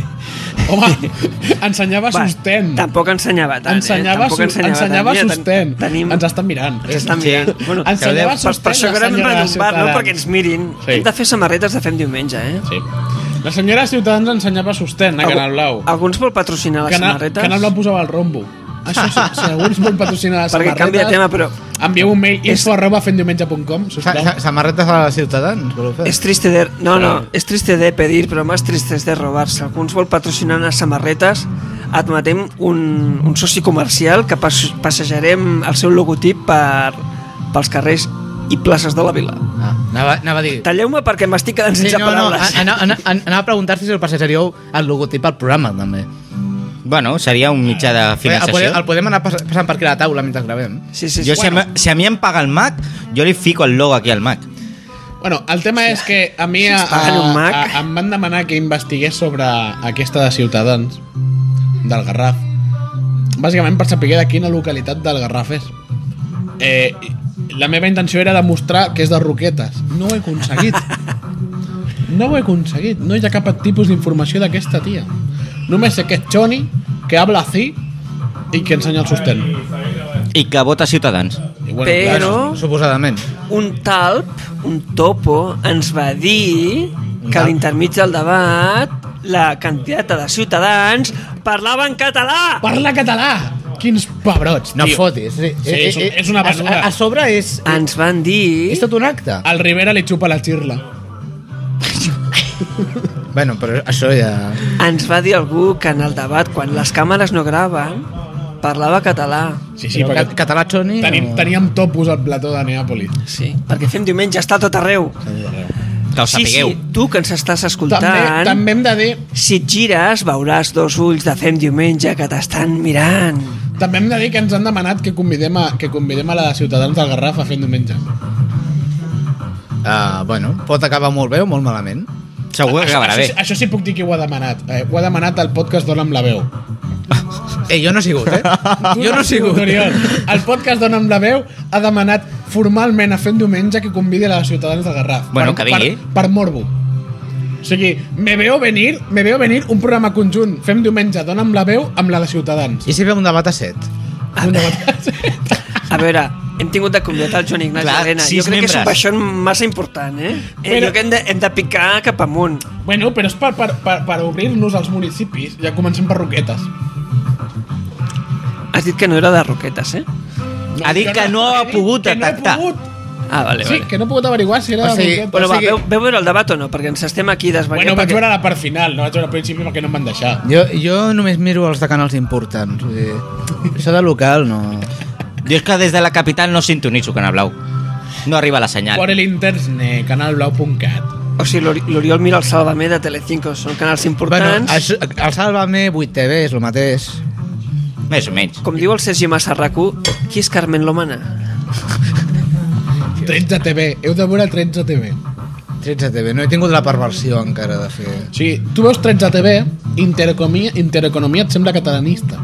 Home, ensenyava Va, sostén. tampoc ensenyava tant, Ensenyava, eh? Tampoc su ensenyava tant. Mira, sostén. Tenim... Ens estan mirant. Ens estan Sí. mirant. Bueno, Ensenyava per, per sostén això la que ara senyora anem de d'un bar, no? Ciutadans. Perquè ens mirin. Sí. Hem de fer samarretes de Fem Diumenge, eh? Sí. La senyora Ciutadans ensenyava sostén a Canal Blau. Algú ens vol patrocinar les Canal, samarretes? Canal Blau posava el rombo. Això, si, si algú ens vol patrocinar les Perquè samarretes... canvia de tema, però Envieu un mail És- info arroba fendiumenge punt com, Sa- sisplau. sa- Samarretes a les Ciutadans, voleu fer? es triste de... No, no, es triste de pedir, però més triste és de robar. Si algú ens vol patrocinar unes samarretes, admetem un, un soci comercial que pas, passejarem el seu logotip per, pels carrers i places de la vila. Ah, anava, anava a dir... Talleu-me perquè m'estic quedant sense Sí, no, no, paraules. anava, anava, anava a preguntar-te si el passejaríeu el logotip al programa, també. Bueno, seria un mitjà de El podem, finançació. el podem anar pas- passant per aquí a la taula mentre gravem. Sí, sí, sí. Jo, si, a, mi- si a mi em paga el Mac, jo li fico el logo aquí al Mac. Bueno, el tema és que a mi a, Si està en un a, Mac. a, em van demanar que investigués sobre aquesta de Ciutadans, del Garraf. Bàsicament per saber de quina localitat del Garraf és. Eh, la meva intenció era demostrar que és de Roquetes. No ho he aconseguit. No ho he aconseguit. No hi ha cap tipus d'informació d'aquesta tia. Només sé que és Choni, que habla así i que ensenya el sostén. I que vota Ciutadans. I bueno, Però Suposadament. un talp, un topo, ens va dir que a l'intermig del debat la candidata de Ciutadans parlava en català. Parla català! Quins pebrots, No tio. fotis. Sí, Sí, és un- és una a, basura. a, a sobre és... Ens van dir... És tot un acte. Al Rivera li xupa la xirla. Bueno, però això ja... Ens va dir algú que en el debat, quan les càmeres no graven, parlava català. Sí, sí, Però perquè ca- català Sony... tenim, o- teníem topos al plató de Neàpolis. Sí, perquè Fem Diumenge està a tot arreu. Que ho Sí, sapigueu. sí, tu que ens estàs escoltant, També, també hem de dir si et gires veuràs dos ulls de Fem Diumenge que t'estan mirant. també hem de dir que ens han demanat que convidem a, que convidem a la de Ciutadans del Garraf a fer diumenge. Ah, bueno, pot acabar molt bé o molt malament. Segur que acabarà això, bé. això sí puc dir qui ho ha demanat. Eh, ho ha demanat el podcast Dóna'm la veu. Eh, jo no he sigut, eh? jo no he sigut. Oriol. El podcast Dóna'm la veu ha demanat formalment a Fem Diumenge que convidi a la de Ciutadans del Garraf. Bueno, per, que vingui. Per, per morbo. O sigui, me veo venir, me veo venir un programa conjunt Fem Diumenge, Dóna'm la veu amb la de Ciutadans. I si fem un debat a set? Un debat. A veure, hem tingut de convidar el Joan Ignasi Clar, Arena. sis Jo crec que és un membres. baixón massa important, eh? eh Però- jo crec que hem de, hem de picar cap amunt. Bueno, però és per, per, per, per obrir-nos als municipis. Ja comencem per Roquetes. Has dit que no era de Roquetes, eh? Ha dit jo que no ha he dit pogut que no he detectar. pogut. Ah, vale, Sí, vale. que no he pogut averiguar si era O de sigui, Roquetes. Bueno, va, sigui- veu, veu veure el debat o no? Perquè ens estem aquí desvariant. Bueno, vaig perquè... veure la part final, no vaig veure al principi perquè no em van deixar. Jo, jo només miro els de canals importants. Vull dir, això de local no... Jo és que des de la capital no sintonizo Canal Blau. No arriba la senyal. Por el internet, canalblau punt cat. O sigui, l'Ori- l'Oriol mira el Sálvame de Telecinco, són canals Bueno, importants. això, el Sálvame, vuit T V és el mateix. Més o menys. Com diu el Sergi Massarracú, qui és Carmen Lomana? tretze T V, heu de veure tretze T V. tretze T V, no he tingut la perversió encara de fer... O sigui, tu veus tretze T V, Intereconomia, Intereconomia et sembla catalanista.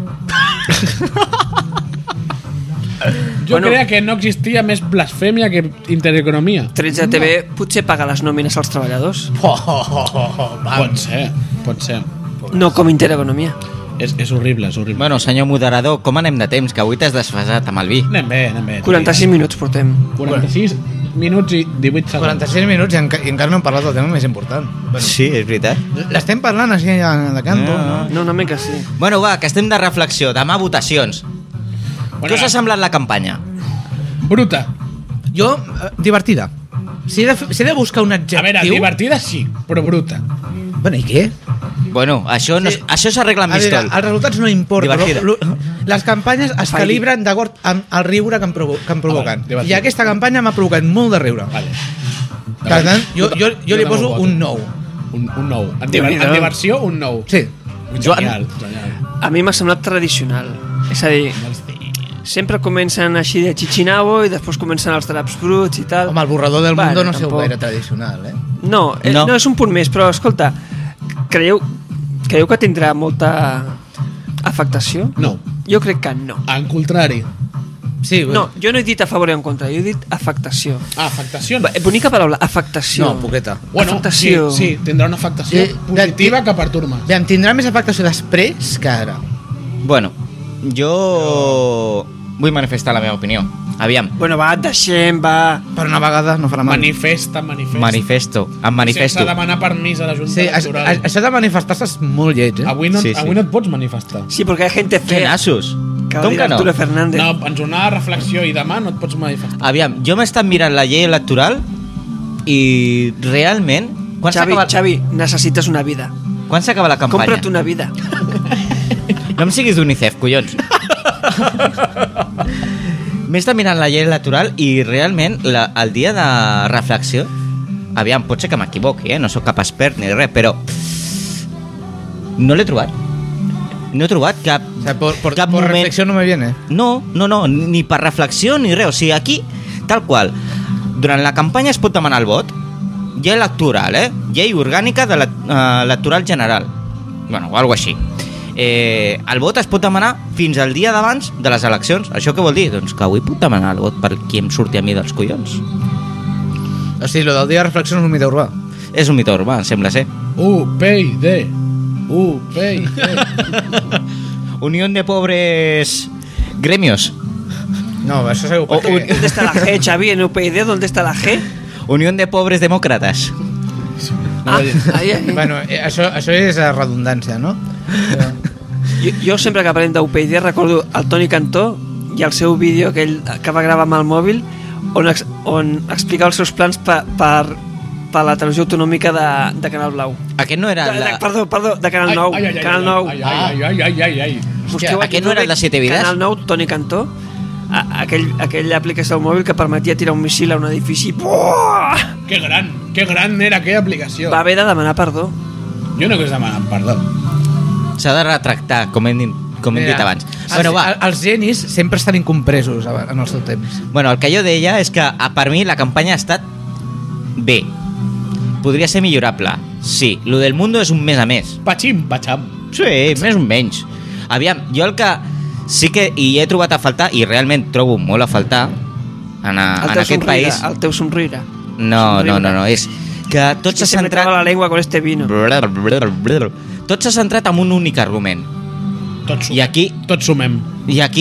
Jo Bueno. bueno, creia que no existia més blasfèmia que Intereconomia. tretze T V potser paga les nòmines als treballadors. Oh, oh, oh, oh, Pot ser, pot ser. No com Intereconomia. És, és horrible, és horrible. Bueno, senyor moderador, com anem de temps? Que avui t'has desfasat amb el vi. Anem bé, anem bé. quaranta-sis minuts portem. quaranta-sis minuts i divuit segons. quaranta-sis minuts i, enca i encara no hem parlat del tema més important. Bueno, Sí, és veritat. l'estem parlant així de canto, Ah. no? No, una mica sí. Bueno, va, que estem de reflexió. Demà votacions. Bueno, Què us ha semblat la campanya? Bruta. Jo, eh, divertida. Si he, de, f- si he de buscar un adjectiu... A veure, divertida sí, però bruta. Bueno, i què? Bueno, això no, Sí. això s'arregla amb A veure, Mistol. els resultats no importen. Divertida. Lo- lo- Les campanyes es Falli. calibren d'acord amb el riure que em, provo que em provoquen. vale, divertida. I aquesta campanya m'ha provocat molt de riure. Vale. Per tant, jo, jo, jo li no poso voto. un nou. Un, un nou. En, Déu-n'hi-do. diver, en diversió, un nou. Sí. Joan- Genial, genial. A mi m'ha semblat tradicional. És a dir, sempre comencen així de xichinabo i després comencen els draps bruts i tal. Home, el borrador del Bueno, mundo no sé tampoc. gaire tradicional, eh? No, eh, No. no. no, és un punt més, però escolta, creieu, creieu que tindrà molta afectació? No. Jo crec que no. En contrari. Sí, No, jo no he dit a favor i en contra, jo he dit afectació. Ah, afectació. Va, Bonica paraula, afectació. No, poqueta. Bueno, afectació. sí, sí, tindrà una afectació Sí, positiva de- que perturba. Bé, em tindrà més afectació després que ara. Bueno, jo vull manifestar la meva opinió. Aviam, Bueno, va, deixem, va. Per una vegada no farà mal. Manifesta, manifesta. manifesto, em manifesto. Sense demanar permís a la Junta Sí, a, a, Electoral. això de manifestar-se és molt lleig, eh? Avui no, Sí, sí. avui no et pots manifestar. Sí, perquè hi ha gent Què fea. nassos? Que va Com dir que no? Arturo Fernández. No, en jornada de reflexió i demà no et pots manifestar. Aviam, jo m'he estat mirant la llei electoral i realment... Quan Xavi, s'acaba Xavi, necessites una vida. quan s'acaba la campanya? Compra't una vida. No em siguis d'UNICEF, collons. M'he estat mirant la llei electoral i realment la, el dia de reflexió, aviam, pot ser que m'equivoqui, eh? No sóc cap expert ni res, però no l'he trobat. No he trobat cap... O sea, por, por, cap por moment... reflexió no me viene. No, no, no, ni per reflexió ni res. O sigui, aquí, tal qual, durant la campanya es pot demanar el vot, llei electoral, eh? Llei orgànica de l'electoral general. Bueno, o alguna així. Eh, el vot es pot demanar fins al dia d'abans de les eleccions. Això què vol dir? Doncs que avui puc demanar el vot per qui em surti a mi dels collons. O sigui, lo del dia de reflexió no és un mite urbà. És un mite urbà, sembla ser. U P I D. U P I D. Unión de Pobres Gremios. No, això segur O- perquè... ¿Dónde está la G, Xavi? En U P Y, ¿dónde está la G? Unión de Pobres Demócratas. Ah, ahí, ahí. Bueno, eh, això, això és eh, redundància, no? Jo, jo sempre que parlem d'U P Y D recordo el Toni Cantó i el seu vídeo que ell que va gravar amb el mòbil on, ex, on explicava els seus plans per, per, per la televisió autonòmica de, de Canal Blau. Aquest no era De, de, la... perdó, perdó, de Canal nou. Ai, ai, ai, Canal ai, nou. ai, ai, ai, ai, ai, ai. Busqueu aquest aquí no era el de Siete Vidas? Canal nou, Toni Cantó. A, aquell, aquella aplicació al mòbil que permetia tirar un missil a un edifici. Buah! Que gran, que gran era aquella aplicació. Va haver de demanar perdó. Jo no hagués demanat perdó. S'ha de retractar, com hem, dit- com hem dit abans. Els, Bueno, va. els genis sempre estan incompresos en el seu temps. Bueno, el que jo deia és que a, per mi la campanya ha estat bé. Podria ser millorable. Sí, lo del Mundo és un més a més. Pachim, pacham. Sí, més o menys. Aviam, jo el que sí que hi he trobat a faltar, i realment trobo molt a faltar en, a, El en teu aquest somriure, país... el teu somriure. No, no, no, no, és que tot Que s'ha se me centrat... traba la lengua con este vino. Tot s'ha centrat en un únic argument. Tots, I aquí... tots sumem. I aquí...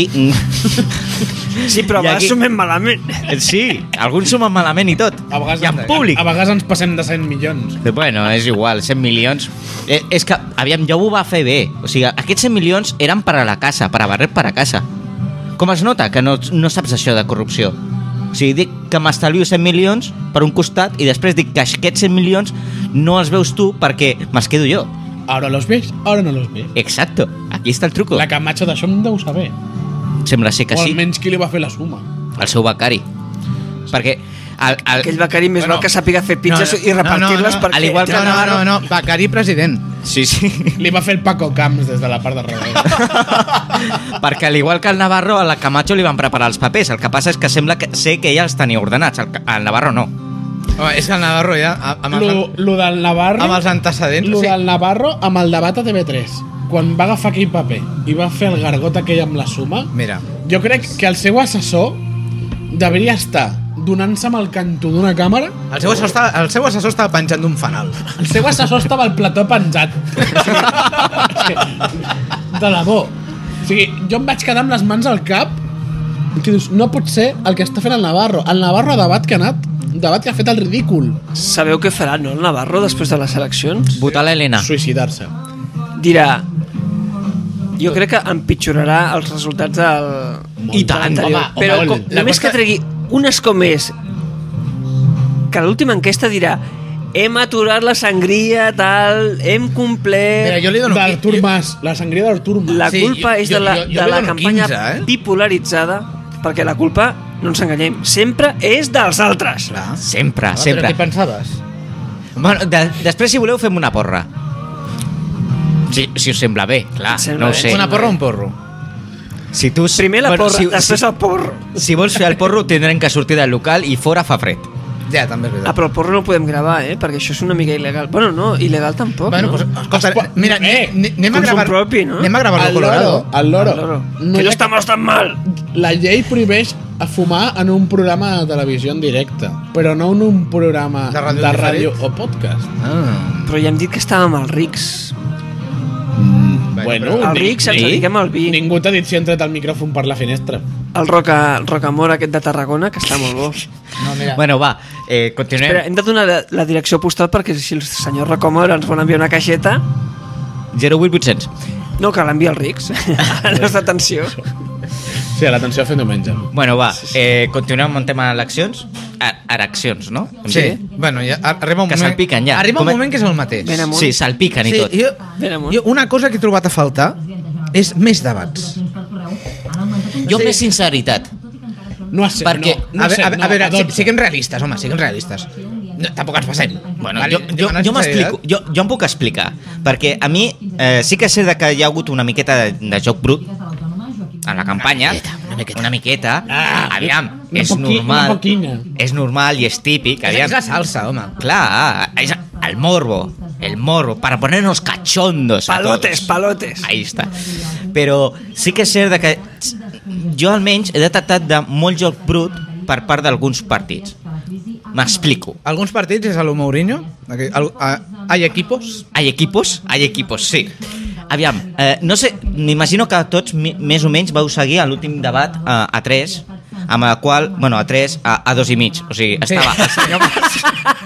Sí, però a I vegades aquí- sumem malament. Sí, alguns sumen malament i tot. A vegades, I en públic. A, a vegades ens passem de cent milions. Bueno, és igual, cent milions... Eh, és que, aviam, jo ho va fer bé. O sigui, aquests cent milions eren per a la casa, per a barrer per a casa. Com es nota que no, no saps això de corrupció? O sigui, dic que m'estalvio cent milions per un costat i després dic que aquests cent milions no els veus tu perquè me'ls quedo jo. Ara los ves, ara no los ves. Exacto, aquí està el truco. La Camacho d'això em deu saber. Sembla ser que O sí, almenys qui li va fer la suma. el seu becari. Perquè el, el, Aquell becari més Bueno, val que sàpiga fer pizzas no, i repartir-les no, no, perquè... al igual que No, el no, no, Navarro- no, Becari president. Sí, sí. Li va fer el Paco Camps des de la part de darrere. Perquè al igual que el Navarro, a la Camacho li van preparar els papers. El que passa és que sembla que sé que ella els tenia ordenats. El, el Navarro no. Home, és que el Navarro ja, amb els, Lo, lo del Navarro... amb els antecedents... Lo sí. del Navarro amb el debat a T V tres. Quan va agafar aquell paper i va fer el gargot aquell amb la suma, Mira, jo crec que el seu assessor deberia estar donant-se amb el canto d'una càmera. el seu assessor estava, el seu assessor estava penjant d'un fanal. El seu assessor estava al plató penjat. O sigui, de debò. O sigui, jo em vaig quedar amb les mans al cap i que dius, no pot ser el que està fent el Navarro. El Navarro a debat que ha anat, debat que ha fet el ridícul. Sabeu què farà, no, el Navarro, després de les eleccions? Votar l'Helena. Suïcidar-se. Dirà... Jo crec que empitjorarà els resultats del... I tant, de l'anterior. home, Però home, com, la només cosa- que tregui unes com és que a l'última enquesta dirà hem aturat la sangria, tal, hem complert... Mira, jo li dono... D'Artur Mas, la sangria d'Artur Mas. La Sí, culpa jo- és de jo- la, jo- jo de li la dono campanya quinze, eh? bipolaritzada, perquè la culpa, no ens enganyem, sempre és dels altres. Clar. Sempre, Ah, sempre. Però què pensaves? Bueno, de, després, si voleu, fem una porra. Si, si us sembla bé, clar, Em sembla no ho bé. sé. Una porra o un porro? Si tu... Primer la porra, si, després el porro. si, si vols fer el porro, tindrem que sortir del local i fora fa fred. Ja, també és Ah, veritat. però el porro no el podem gravar, eh? Perquè això és una mica il·legal. Bueno, no, il·legal tampoc, Bueno, no? pues, escolta, Es pot- mira, eh, ne- anem a consum gravar... propi, no? Anem a gravar-lo El Colorado. loro, el loro. El loro. No que hi no ha estamos tan mal. La llei prohibeix a fumar en un programa de televisió en directe, però no en un programa De ràdio de ràdio diferent? o podcast. Ah. Però ja hem dit que estàvem als rics. Bueno, Al ni- rics ens ni- dediquem al vi. Ningú t'ha dit si ha entrat el micròfon per la finestra. El Roca, el Rocamora aquest de Tarragona, que està molt bo. No, mira. Bueno, va, eh, continuem. Espera, hem de donar la, la direcció postal perquè si el senyor Rocamora ens vol enviar una caixeta... zero vuit vuit cents. No, que l'envia als rics. A la nostra atenció. Sí, a l'atenció a fer diumenge. Bueno, va, eh, continuem amb el tema eleccions. A, eleccions, no? Sí. Bueno, ja ar- arriba un Que moment... salpiquen ja. Arriba Com un a- moment que és el mateix. Ben amunt. Sí, salpiquen i Sí, tot. jo, Ben amunt. jo una cosa que he trobat a faltar és més debats. Jo més sinceritat. No a ser, Perquè- no, no a, veure, a, no, a veure, a si- dotze. siguem realistes, home, siguem realistes. No, tampoc ens passem. Bueno, Vale, jo, jo, demanar jo m'explico, sinceritat. jo, jo em puc explicar, perquè a mi eh, sí que sé de que hi ha hagut una miqueta de, de joc brut en la campanya, una miqueta, una miqueta. Ah, aviam, una és poqui- normal, una poquina. és normal i és típic, És, aviam. és la salsa, home. Clar, és el morbo, el morbo, para ponernos cachondos a Palotes, todos. palotes. Ahí està. Però sí que és cert de que jo almenys he detectat de molt joc brut per part d'alguns partits. M'explico. Alguns partits és a lo Mourinho. Aquí, al, a, hay equipos. Hay equipos? Hay equipos, sí. Aviam, eh, no sé, m'imagino que tots mi, més o menys vau seguir a l'últim debat a, a tres amb la qual, bueno, a tres, a, a dos i mig. O sigui, estava sí. el senyor Mas,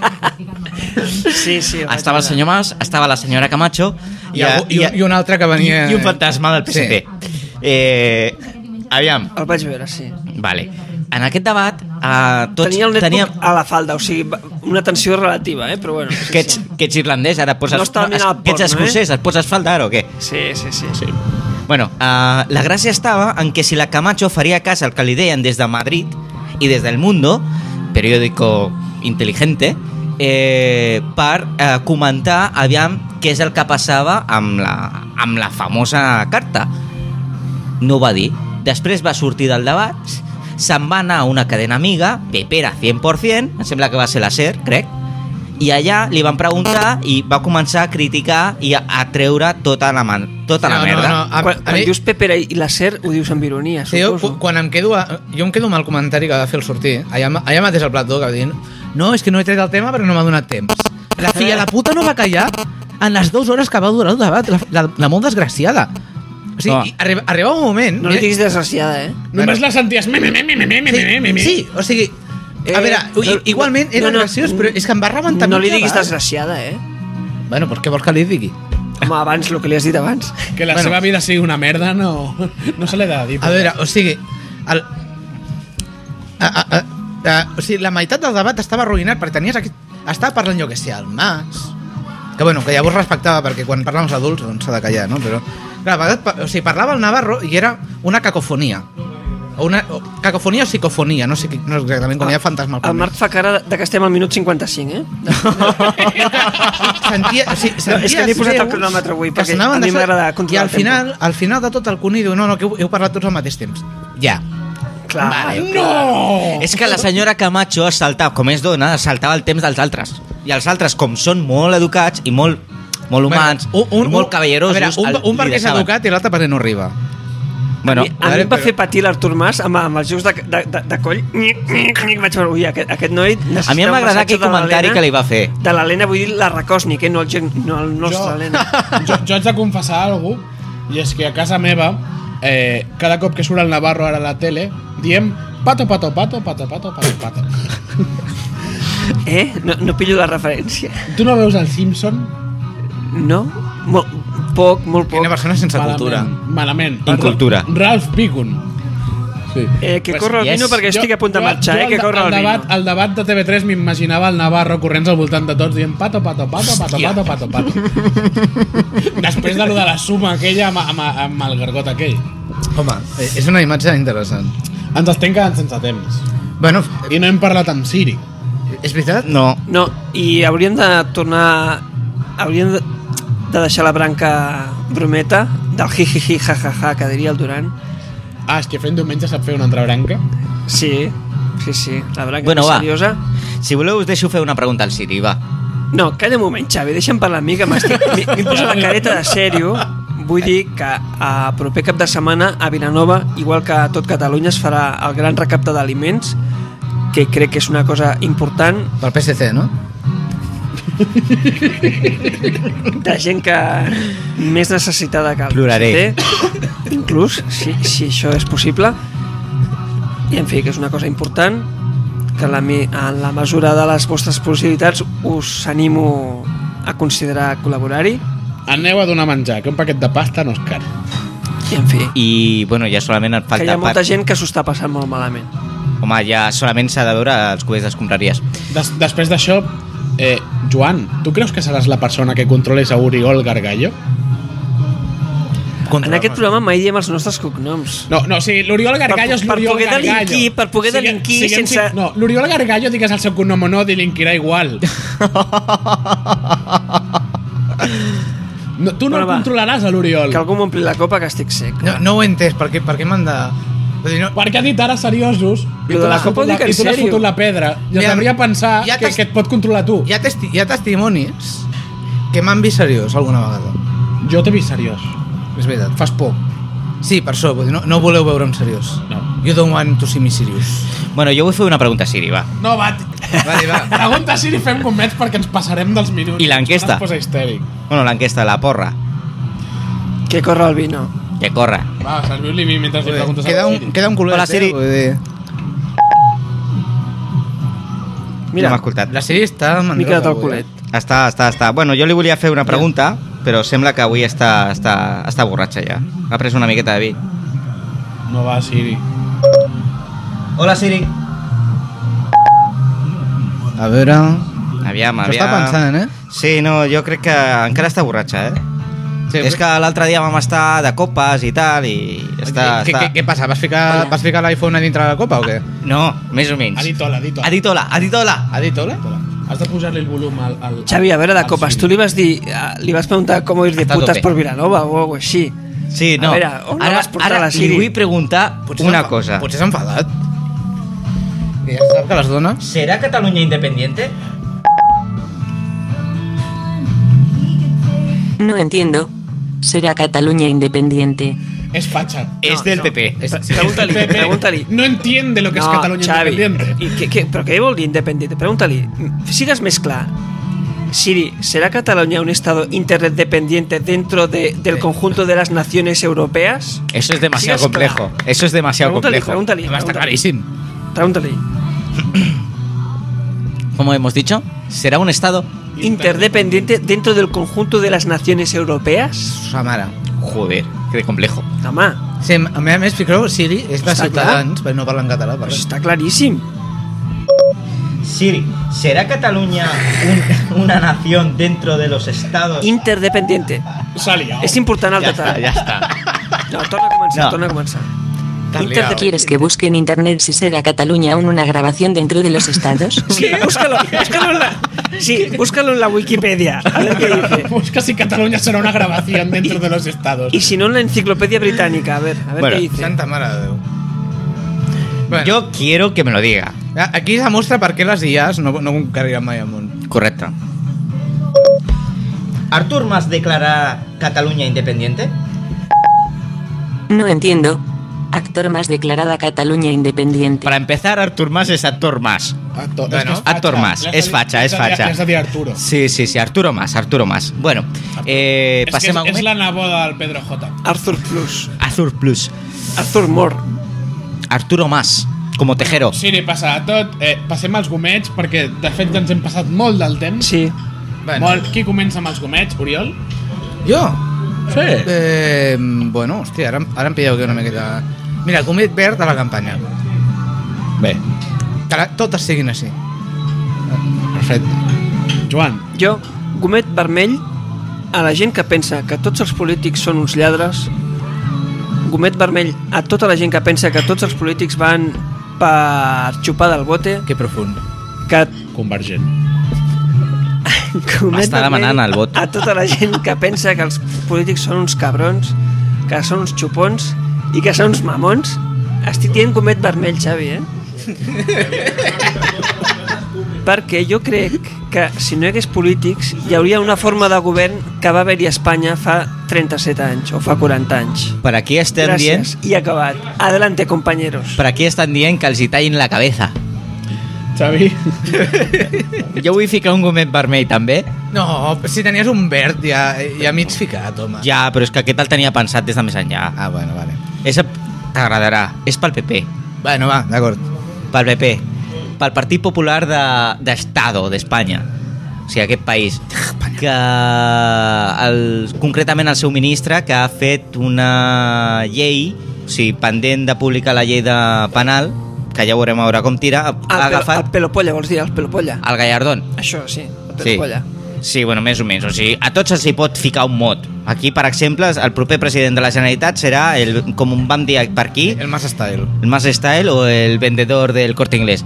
Sí, sí. estava el senyor Mas, estava la senyora Camacho I, i, i, i un altre que venia... I, i un fantasma del P S C. Sí. Eh, aviam. El vaig veure, sí. Vale. En aquest debat, eh, tots Tenia el netbook teníem... a la falda, o sigui, una tensió relativa, eh? Però bueno. Sí, Que ets, sí. que ets irlandès, ara poses... No estava mirant el que ets porno, escocès, eh? et poses falda ara o què? Sí, sí, sí. Sí. Bueno, uh, la gràcia estava en que si la Camacho faria cas al que li deien des de Madrid i des del Mundo, periódico inteligente, eh, per eh, comentar, aviam, què és el que passava amb la, amb la famosa carta. No ho va dir. Després va sortir del debat, se'n va anar a una cadena amiga, Pepera cent per cent, em sembla que va ser la SER, crec, i allà li van preguntar i va començar a criticar i a, a treure tota la, man, tota la No, no, merda. no, a- Quan, a quan mi- dius Pepera i la SER, ho dius amb ironia, Sí, jo, suposo. quan em quedo a, jo em quedo amb el comentari que va fer el sortir allà, allà mateix al plató que va dir no, és que no he tret el tema perquè no m'ha donat temps. La filla de puta no va callar en les dues hores que va durar el debat, la, la, la molt desgraciada. O sigui, No. i arriba, arriba un moment... No li diguis desgraciada, eh? Només la senties... Me, me, me, me, me, me, me, me, me. Sí, sí, o sigui... Eh, A veure, no, i- igualment era no, no, graciós, però és que em va rebentar No mig li diguis debat. desgraciada, eh? Bueno, doncs què vols que li digui? Home, abans, el que li has dit abans. Que la Bueno. seva vida sigui una merda no, no se l'he de dir. A veure, o sigui... El, a, a, a, a, o sigui, la meitat del debat estava arruïnat perquè tenies aquí... Estava parlant, jo que sé, el Mas... Que bueno, que llavors respectava perquè quan parlen els adults doncs s'ha de callar, no? Però, clar, a vegades, pa- o sigui, parlava el Navarro i era una cacofonia. O una, o, cacofonia o psicofonia, no sé qui- no exactament, com hi ha fantasma al El Marc fa cara de que estem al minut cinquanta-cinc, eh? sentia, o sigui, No, és que n'he posat el veus cronòmetre avui, que perquè sonaven a mi de- m'agrada I controlar al el tempo. final, al final de tot el Cuní diu, no, no, que heu, heu parlat tots al mateix temps. Ja. Clar. Vale. No! És que la senyora Camacho es saltava, com és dona, es saltava el temps dels altres. I els altres, com són molt educats i molt, molt humans, Bueno, un, un, i molt cavallerosos... a veure, un, el- un li perquè és deixaven. educat i l'altre perquè no arriba. Bueno, A mi, a mi em va fer patir l'Artur Mas amb, amb els jocs de, de, de, de coll. Vaig veure, ui, aquest, aquest noi necessita a mi em un va agradar massatge aquell de comentari l'Helena. que li va fer. De l'Helena, vull dir la Rakosnik, eh? No el, gen- no el nostre Jo, Helena. jo, jo haig de confessar alguna cosa, i és que a casa meva, eh, cada cop que surt el Navarro ara a la tele, diem pato, pato, pato, pato, pato, pato, pato. Eh? No, no pillo la referència. Tu no veus el Simpson? No? Molt, poc, molt poc. Quina persona sense cultura. Malament. Incultura. Ralph Bigun. Sí. Eh, que Pues, corre el yes. vino perquè estic a punt de Jo- marxar, jo eh? al Que de- corre al el debat, vino. al debat de T V tres m'imaginava el Navarro corrents al voltant de tots dient pato, pato, pato, pato, pato, pato, pato. Després de lo de la suma aquella amb, amb, amb el gargot aquell. Home, eh, és una imatge interessant. Ens estem quedant sense temps. Bueno, I no hem parlat amb Siri. és veritat? No. No, i hauríem de tornar... Hauríem de, de deixar la branca brometa del jijiji jajaja que diria el Duran. Ah, és que fent diumenge sap fer una altra branca. Sí, sí, sí, la branca Bueno, més va. seriosa. Si voleu us deixo fer una pregunta al Siri, va. No, calla un moment, Xavi, deixa'm parlar amb mi, que m'estic... m'he m'he posat la careta de sèrio. Vull dir que a proper cap de setmana a Vilanova, igual que a tot Catalunya, es farà el gran recapte d'aliments, que crec que és una cosa important, Pel P S C, no? de gent que més necessitada que el Ploraré. P S C, inclús, si, si això és possible. I en fi, que és una cosa important, que la, mi- en la mesura de les vostres possibilitats us animo a considerar col·laborar-hi. Aneu a donar menjar, que un paquet de pasta no és car. I en fi, I, bueno, ja solament et que hi falta... ha molta per- gent que s'ho està passant molt malament. Home, ja solament s'ha de veure els cubers d'escombraries. Des, després d'això, eh, Joan, tu creus que seràs la persona que controles a Oriol Gargallo? En aquest programa mai diem els nostres cognoms. No, no, o sigui, l'Oriol Gargallo és Per- per l'Oriol poder Gargallo. delinquir- per poder Sigue- delinquir siguem sense- sin- No, l'Oriol Gargallo, digues el seu cognom o no, delinquirà igual. No, tu no Bueno, el va. controlaràs, a l'Oriol. Que algú m'ompli la copa, que estic sec. No, no ho he entès, per què, per què m'han de... Vull dir, no, Perquè ha dit ara seriosos i Lo tu de la l'has copa ho fotut, la, dic en i tu l'has sèrio. fotut la pedra. I Mira, hauria pensar ja que, t'has- que et pot controlar tu. hi ha, testi hi ha testimonis que m'han vist seriós alguna vegada. Jo t'he vist seriós. És veritat. Fas por. Sí, per això, vull dir, no, no voleu veure'm seriós. No. You don't want to see me serious. Bueno, jo vull fer una pregunta a Siri, va. No, va. Vale, va. Pregunta si li fem gomets perquè ens passarem dels minuts. I l'enquesta? Es posa histèric. Bueno, l'enquesta, la porra. Que corre el vino. Que corre. Va, serviu-li mentre li preguntes Queda a un, Siri. queda un culet, Hola, Siri. eh? Vull dir... Mira, no m'ha escoltat. La Siri està... m'he quedat al culet. Està, està, està. Bueno, jo li volia fer una pregunta, però sembla que avui està, està, està borratxa ja. Ha pres una miqueta de vi. No va, Siri. Hola, Siri. A veure... Aviam, aviam. S'ho està pensant, eh? Sí, no, jo crec que encara està borratxa, eh? Sí, és que l'altre dia vam estar de copes i tal i està... Què, està... què, què passa? Vas ficar, vas ficar l'iPhone a dintre de la copa o què? No, més o menys. Ha dit hola, ha dit hola. Ha dit hola, ha dit hola. Ha dit hola? Has de pujar-li el volum al... al Xavi, a veure, de al copes, Siri. tu li vas dir, eh, li vas preguntar com ir de Està a putes tope. per Vilanova o alguna així. Sí, no. A veure, on la ara, vas portar ara la Siri? li vull preguntar Potser una s'ha- cosa. Potser s'ha enfadat. Que ja sap que les dones... ¿Será Cataluña independiente? No entiendo. ¿Será Cataluña independiente? Es facha. Es del P P. Pregunta-li, Pepe pregunta-li. no entiende lo que es Cataluña Xavi, independiente. I què, què, però què vol dir independiente? Pregunta-li. Sigues més clar. Siri, ¿será Cataluña un estado interdependiente dentro de, del conjunto de las naciones europeas? Eso es demasiado Sigues complejo. clar. Eso es demasiado Pregúntale, complejo. pregúntale. Home, està claríssim. Pregúntale. Como hemos dicho, ¿será un estado? ¿Interdependiente dentro del conjunto de las naciones europeas? Sa mare. Joder, qué complejo. Home, Sí, a més a més, fixeu, Siri és de Està Ciutadans, però no parla en català. Per pues res. està claríssim. Siri, ¿será Cataluña un- una nación dentro de los estados? Interdependiente. S'ha liat. És important el Ja detall. està, ja està. No, torna a començar, No. torna a començar. T'has Interde- liat. ¿Quieres que busque en internet si será Cataluña aún una grabación dentro de los estados? Sí, búscalo, búscalo en la, sí, búscalo en la Wikipedia. A ver qué dice. Busca si Cataluña será una grabación dentro de los estados. Y si no, en la enciclopedia británica. A ver, a ver Bueno, qué dice. Santa mare de Déu. Bueno, Yo quiero que me lo diga. aquí se mostra per què les I As no, no carreguen mai amunt. Correcto. ¿Artur Mas declarará Cataluña independiente? No entiendo. Actor más declarada Cataluña independiente. Para empezar, Artur Mas es actor más. Actor, Bueno, és que és fatxa. actor más, Le has és dit- fatxa, le és has dit- fatxa. le has dit Arturo. Sí, sí, sí, Arturo Mas, Arturo Mas. Bueno, eh, És que passem a és, és la neboda del Pedro J. Arthur Plus. Arthur Plus. Arthur Moore. Arturo Mas, como tejero. Siri, passa a tot. Eh, passem als gomets, perquè de fet ja ens hem passat molt del temps. Sí. Bueno. Molt. Qui comença amb els gomets, Oriol? Jo? Sí. Eh, bueno, hòstia, ara, em- ara em pilleu aquí una miqueta... Mira, comet verd a la campanya. Bé, Que la, totes siguin així. perfecte. Joan, Jo, gomet vermell, a la gent que pensa que tots els polítics són uns lladres, gomet vermell a tota la gent que pensa que tots els polítics van per xupar del bote, Que profund. que convergent. gomet M'està demanant el vot. a tota la gent que pensa que els polítics són uns cabrons, que són uns xupons i que són uns mamons. Estic dient gomet vermell, Xavi, eh? Perquè jo crec que si no hi hagués polítics hi hauria una forma de govern que va haver-hi a Espanya fa trenta-set anys o fa quaranta anys. Per aquí estem dient, Gràcies, i acabat. Adelante, compañeros. per aquí estan dient que els hi tallin la cabeza. Xavi. Jo vull ficar un gomet vermell també. No, si tenies un verd ja, ja mig ficat, home. Ja, però és que aquest el tenia pensat des de més enllà. Ah, bueno, vale. És, t'agradarà. És pel P P. Bueno, va, d'acord. Pel P P. Pel Partit Popular de, d'Estado, d'Espanya. O sigui, aquest país. Que el, concretament el seu ministre, que ha fet una llei, o sigui, pendent de publicar la llei de penal, que ja veurem a veure com tira, ha El, pelo, agafat el pelopolla, vols dir? El pelopolla. el Gallardón. Això, sí, el Sí. pelopolla. Sí, bueno, més o menys. O sigui, a tots els hi pot ficar un mot. Aquí, per exemple, el proper president de la Generalitat serà, el, com vam dir per aquí, El Mas Style. el Mas Style o el vendedor del Corte Inglés.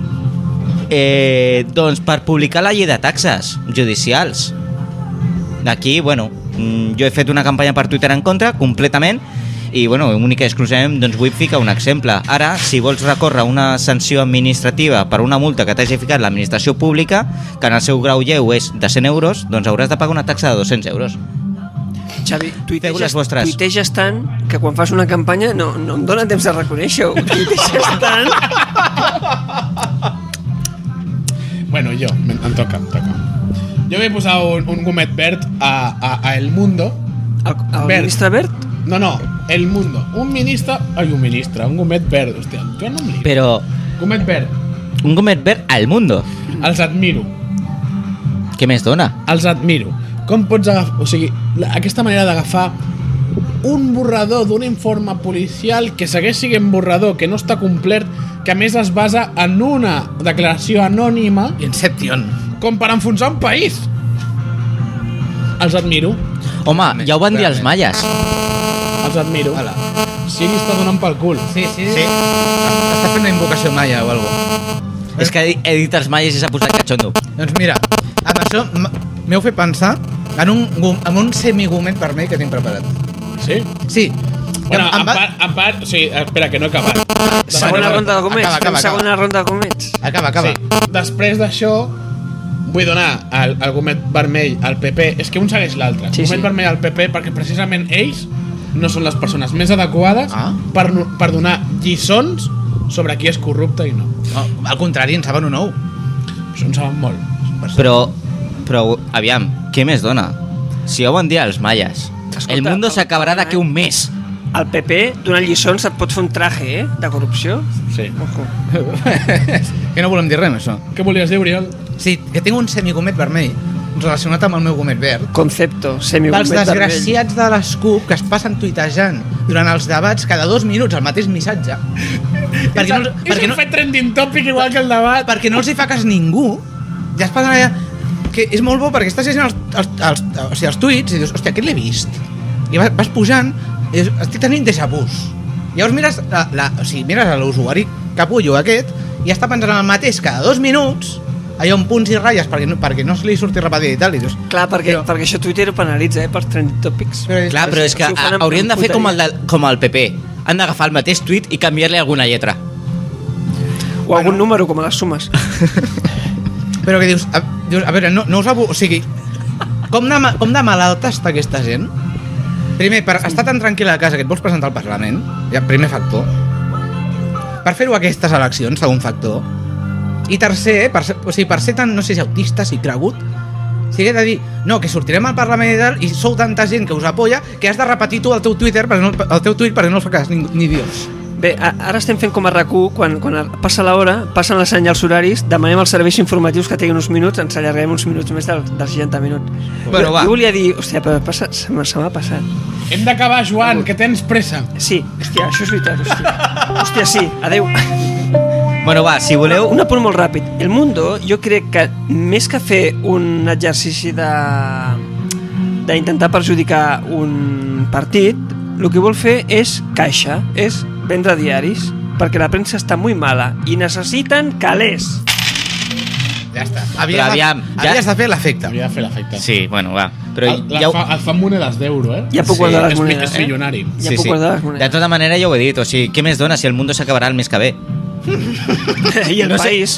Eh, doncs per publicar la llei de taxes judicials. D'aquí, bueno, mm, jo he fet una campanya per Twitter en contra, completament, i, bueno, únic i exclusivament, doncs vull ficar un exemple. Ara, si vols recórrer una sanció administrativa per una multa que t'hagi ficat l'administració pública, que en el seu grau lleu és de cent euros, doncs hauràs de pagar una taxa de dos-cents euros. Xavi, Feu tuiteges, les vostres. tuiteges tant que quan fas una campanya no, no em dóna temps de reconèixer-ho. Tuiteges tant... Bueno, jo, em, em toca, em toca. Jo vull posar un, un gomet verd a, a, a El Mundo. El, el Verd. ministre Verd? No, no, El Mundo. Un ministre... Ai, un ministre, un gomet verd. Hòstia, jo no em li... Però Gomet verd. un gomet verd al mundo. Els admiro. Què més dona? Els admiro. Com pots agafar... O sigui, la, aquesta manera d'agafar un borrador d'un informe policial que segueix sent borrador, que no està complet, que a més es basa en una declaració anònima... Inception. Com per enfonsar un país. Els admiro. Home, ja ho van dir els maies. Els admiro. Hola. Sí, li està donant pel cul. Sí, sí. Sí. Està fent una invocació maia o alguna cosa. És que he dit els maies i s'ha posat catxondo. Doncs mira, amb això m- m'heu fet pensar en un, gu- en un semigomet vermell que tinc preparat. Sí? Sí. Bueno, Em en va- part, en part... O sigui, espera, que no he acabat. Segona Acaba, ronda de comets. acaba, Fem acaba, segona acaba. ronda de comets. Acaba, acaba. Sí. Després d'això, vull donar el, el gomet vermell al P P. És que un segueix l'altre. Sí, Gomet sí. vermell al P P perquè precisament ells no són les persones més adequades Ah. per, no- per donar lliçons sobre qui és corrupte i no. No, al contrari, en saben un ou. Això en saben molt. Però, però, aviam, què més dona? Si ja ho van dir els maies. Escolta, El mundo el- s'acabarà d'aquí un mes. El P P, donant lliçons, et pot fer un traje, eh? De corrupció. Sí. Ojo. Que no volem dir res, amb això. Què volies dir, Oriol? Sí, que tinc un semigomet vermell relacionat amb el meu gomet verd. Concepto, Pels semigomet vermell. desgraciats de les CUP que es passen tuitejant durant els debats cada dos minuts el mateix missatge. perquè no, és perquè un no, fet trending topic igual que el debat. perquè no els hi fa cas ningú. Ja es passen allà... Que és molt bo perquè estàs llegint els, els, els, o sigui, els tuits i dius, hòstia, aquest l'he vist. I vas, vas pujant i dius, estic tenint déjà vus. Llavors mires, la, la, o sigui, mires a l'usuari capullo aquest i ja està pensant el mateix cada dos minuts, allò amb punts i ratlles perquè no, perquè no se li surti repetit i tal. I dius, Clar, perquè, Però- perquè això Twitter ho penalitza, eh? Per trending topics. però, Clar, però és que Si ho fan amb- haurien de amb fer com el, puteria. de, com el P P. Han d'agafar el mateix tuit i canviar-li alguna lletra. O algun número, com a les sumes. Però que dius, a, dius, a veure, no, no us abu... O sigui, com de, ma- com de malalta està aquesta gent? Primer, per estar tan tranquil·la a casa que et vols presentar al Parlament, ja, primer factor. Per fer-ho a aquestes eleccions, segon factor. I tercer, per ser, o sigui, per ser tan, no sé si autista, si cregut, o sigui, he de dir, no, que sortirem al Parlament i tal, i sou tanta gent que us apoya, que has de repetir tu el teu Twitter, perquè no, el teu tuit perquè no els fa cas ni, ni Dios. Bé, a- ara estem fent com a RAC u, quan, quan passa l'hora, passen els senyals horaris, demanem als serveis informatius que tinguin uns minuts, ens allargarem uns minuts més del, dels seixanta minuts. Bueno, jo, va. jo volia dir, hòstia, però passa, se m'ha se m'ha passat. Hem d'acabar, Joan, que tens pressa. Sí, hòstia, això és veritat, hòstia. Hòstia, sí, adeu. Bueno, va, si voleu... Un apunt molt ràpid. El Mundo, jo crec que més que fer un exercici de d'intentar perjudicar un partit, el que vol fer és caixa, és vendre diaris, perquè la premsa està molt mala i necessiten calés. Ja està. Però Havies, aviam, de, ja- havies de fer l'efecte. Havia de fer l'efecte. Sí, bueno, va. Però El, ja... ho- fa, el fan monedes d'euro, eh? Ja puc Sí, guardar les és, mi- monedes, és eh? milionari. Ja puc guardar les monedes. De tota manera ja ho he dit, o sigui, què més dona si el mundo s'acabarà el mes que ve? I el No sé. país.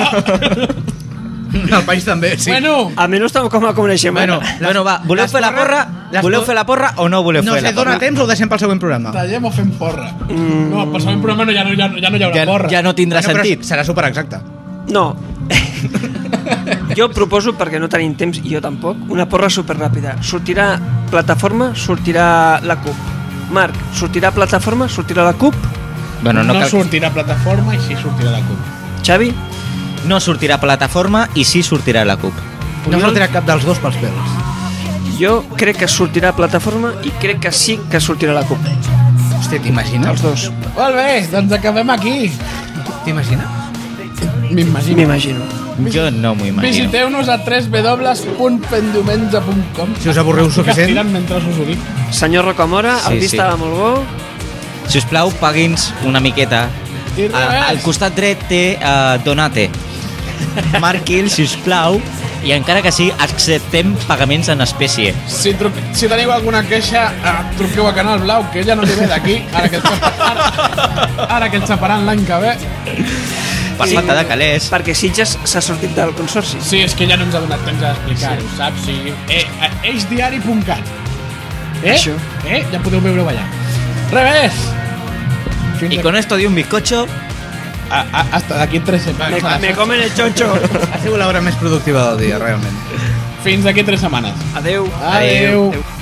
El país també, sí. Bueno, Almenys tal com la coneixem Bueno, ara. Les- bueno, va, voleu les fer la porra- porra? les Voleu por- fer la porra o no voleu no fer sé, la porra? dona temps o ho deixem pel següent programa? tallem o fem porra. Mm. No, pel següent programa no, ja, no, ja, no- ja no hi haurà Ja, porra. ja no tindrà Bueno, però sentit. serà super exacte. No. Jo proposo, perquè no tenim temps, i jo tampoc, una porra superràpida. Sortirà plataforma, sortirà la CUP. Marc, sortirà plataforma, sortirà la CUP. Bueno, no, no cal... sortirà plataforma i sí sortirà la CUP. Xavi, no sortirà plataforma i sí sortirà la CUP. No sortirà cap dels dos pels pèls. jo crec que sortirà plataforma i crec que sí que sortirà la CUP. Hòstia, t'imagines? Els dos. Molt bé, doncs acabem aquí. T'imagines? M'imagino. M'imagino. Jo no m'ho imagino. Visiteu-nos a w w w punt pendiumenge punt com. Si us avorriu Estic suficient. estirant mentre us ho dic. Senyor Rocamora, Sí, el vi sí. estava molt bo. Si us plau, pagui'ns una miqueta. I res A, al més. costat dret té uh, Donate. Marqui'l, si us plau, i encara que sí, acceptem pagaments en espècie. Si, truc, si teniu alguna queixa, eh, truqueu a Canal Blau, que ja no li ve d'aquí, ara que el xaparan, ara que el xaparan l'any que ve. Per Sí. falta de calés. Perquè Sitges s'ha sortit del consorci. Sí, és que ja no ens ha donat temps d'explicar-ho, sí. Saps? Sí. Eh, a eixdiari punt cat. Eh? Això. Eh? Ja podeu veure-ho allà. Res més! Fins Y aquí- con esto de un bizcocho, a, a, hasta d'aquí tres Me, setmanes. me comen el chocho. Ha sigut l'hora més productiva del dia, realment. Fins d'aquí tres setmanes. Adeu. Adeu. Adeu.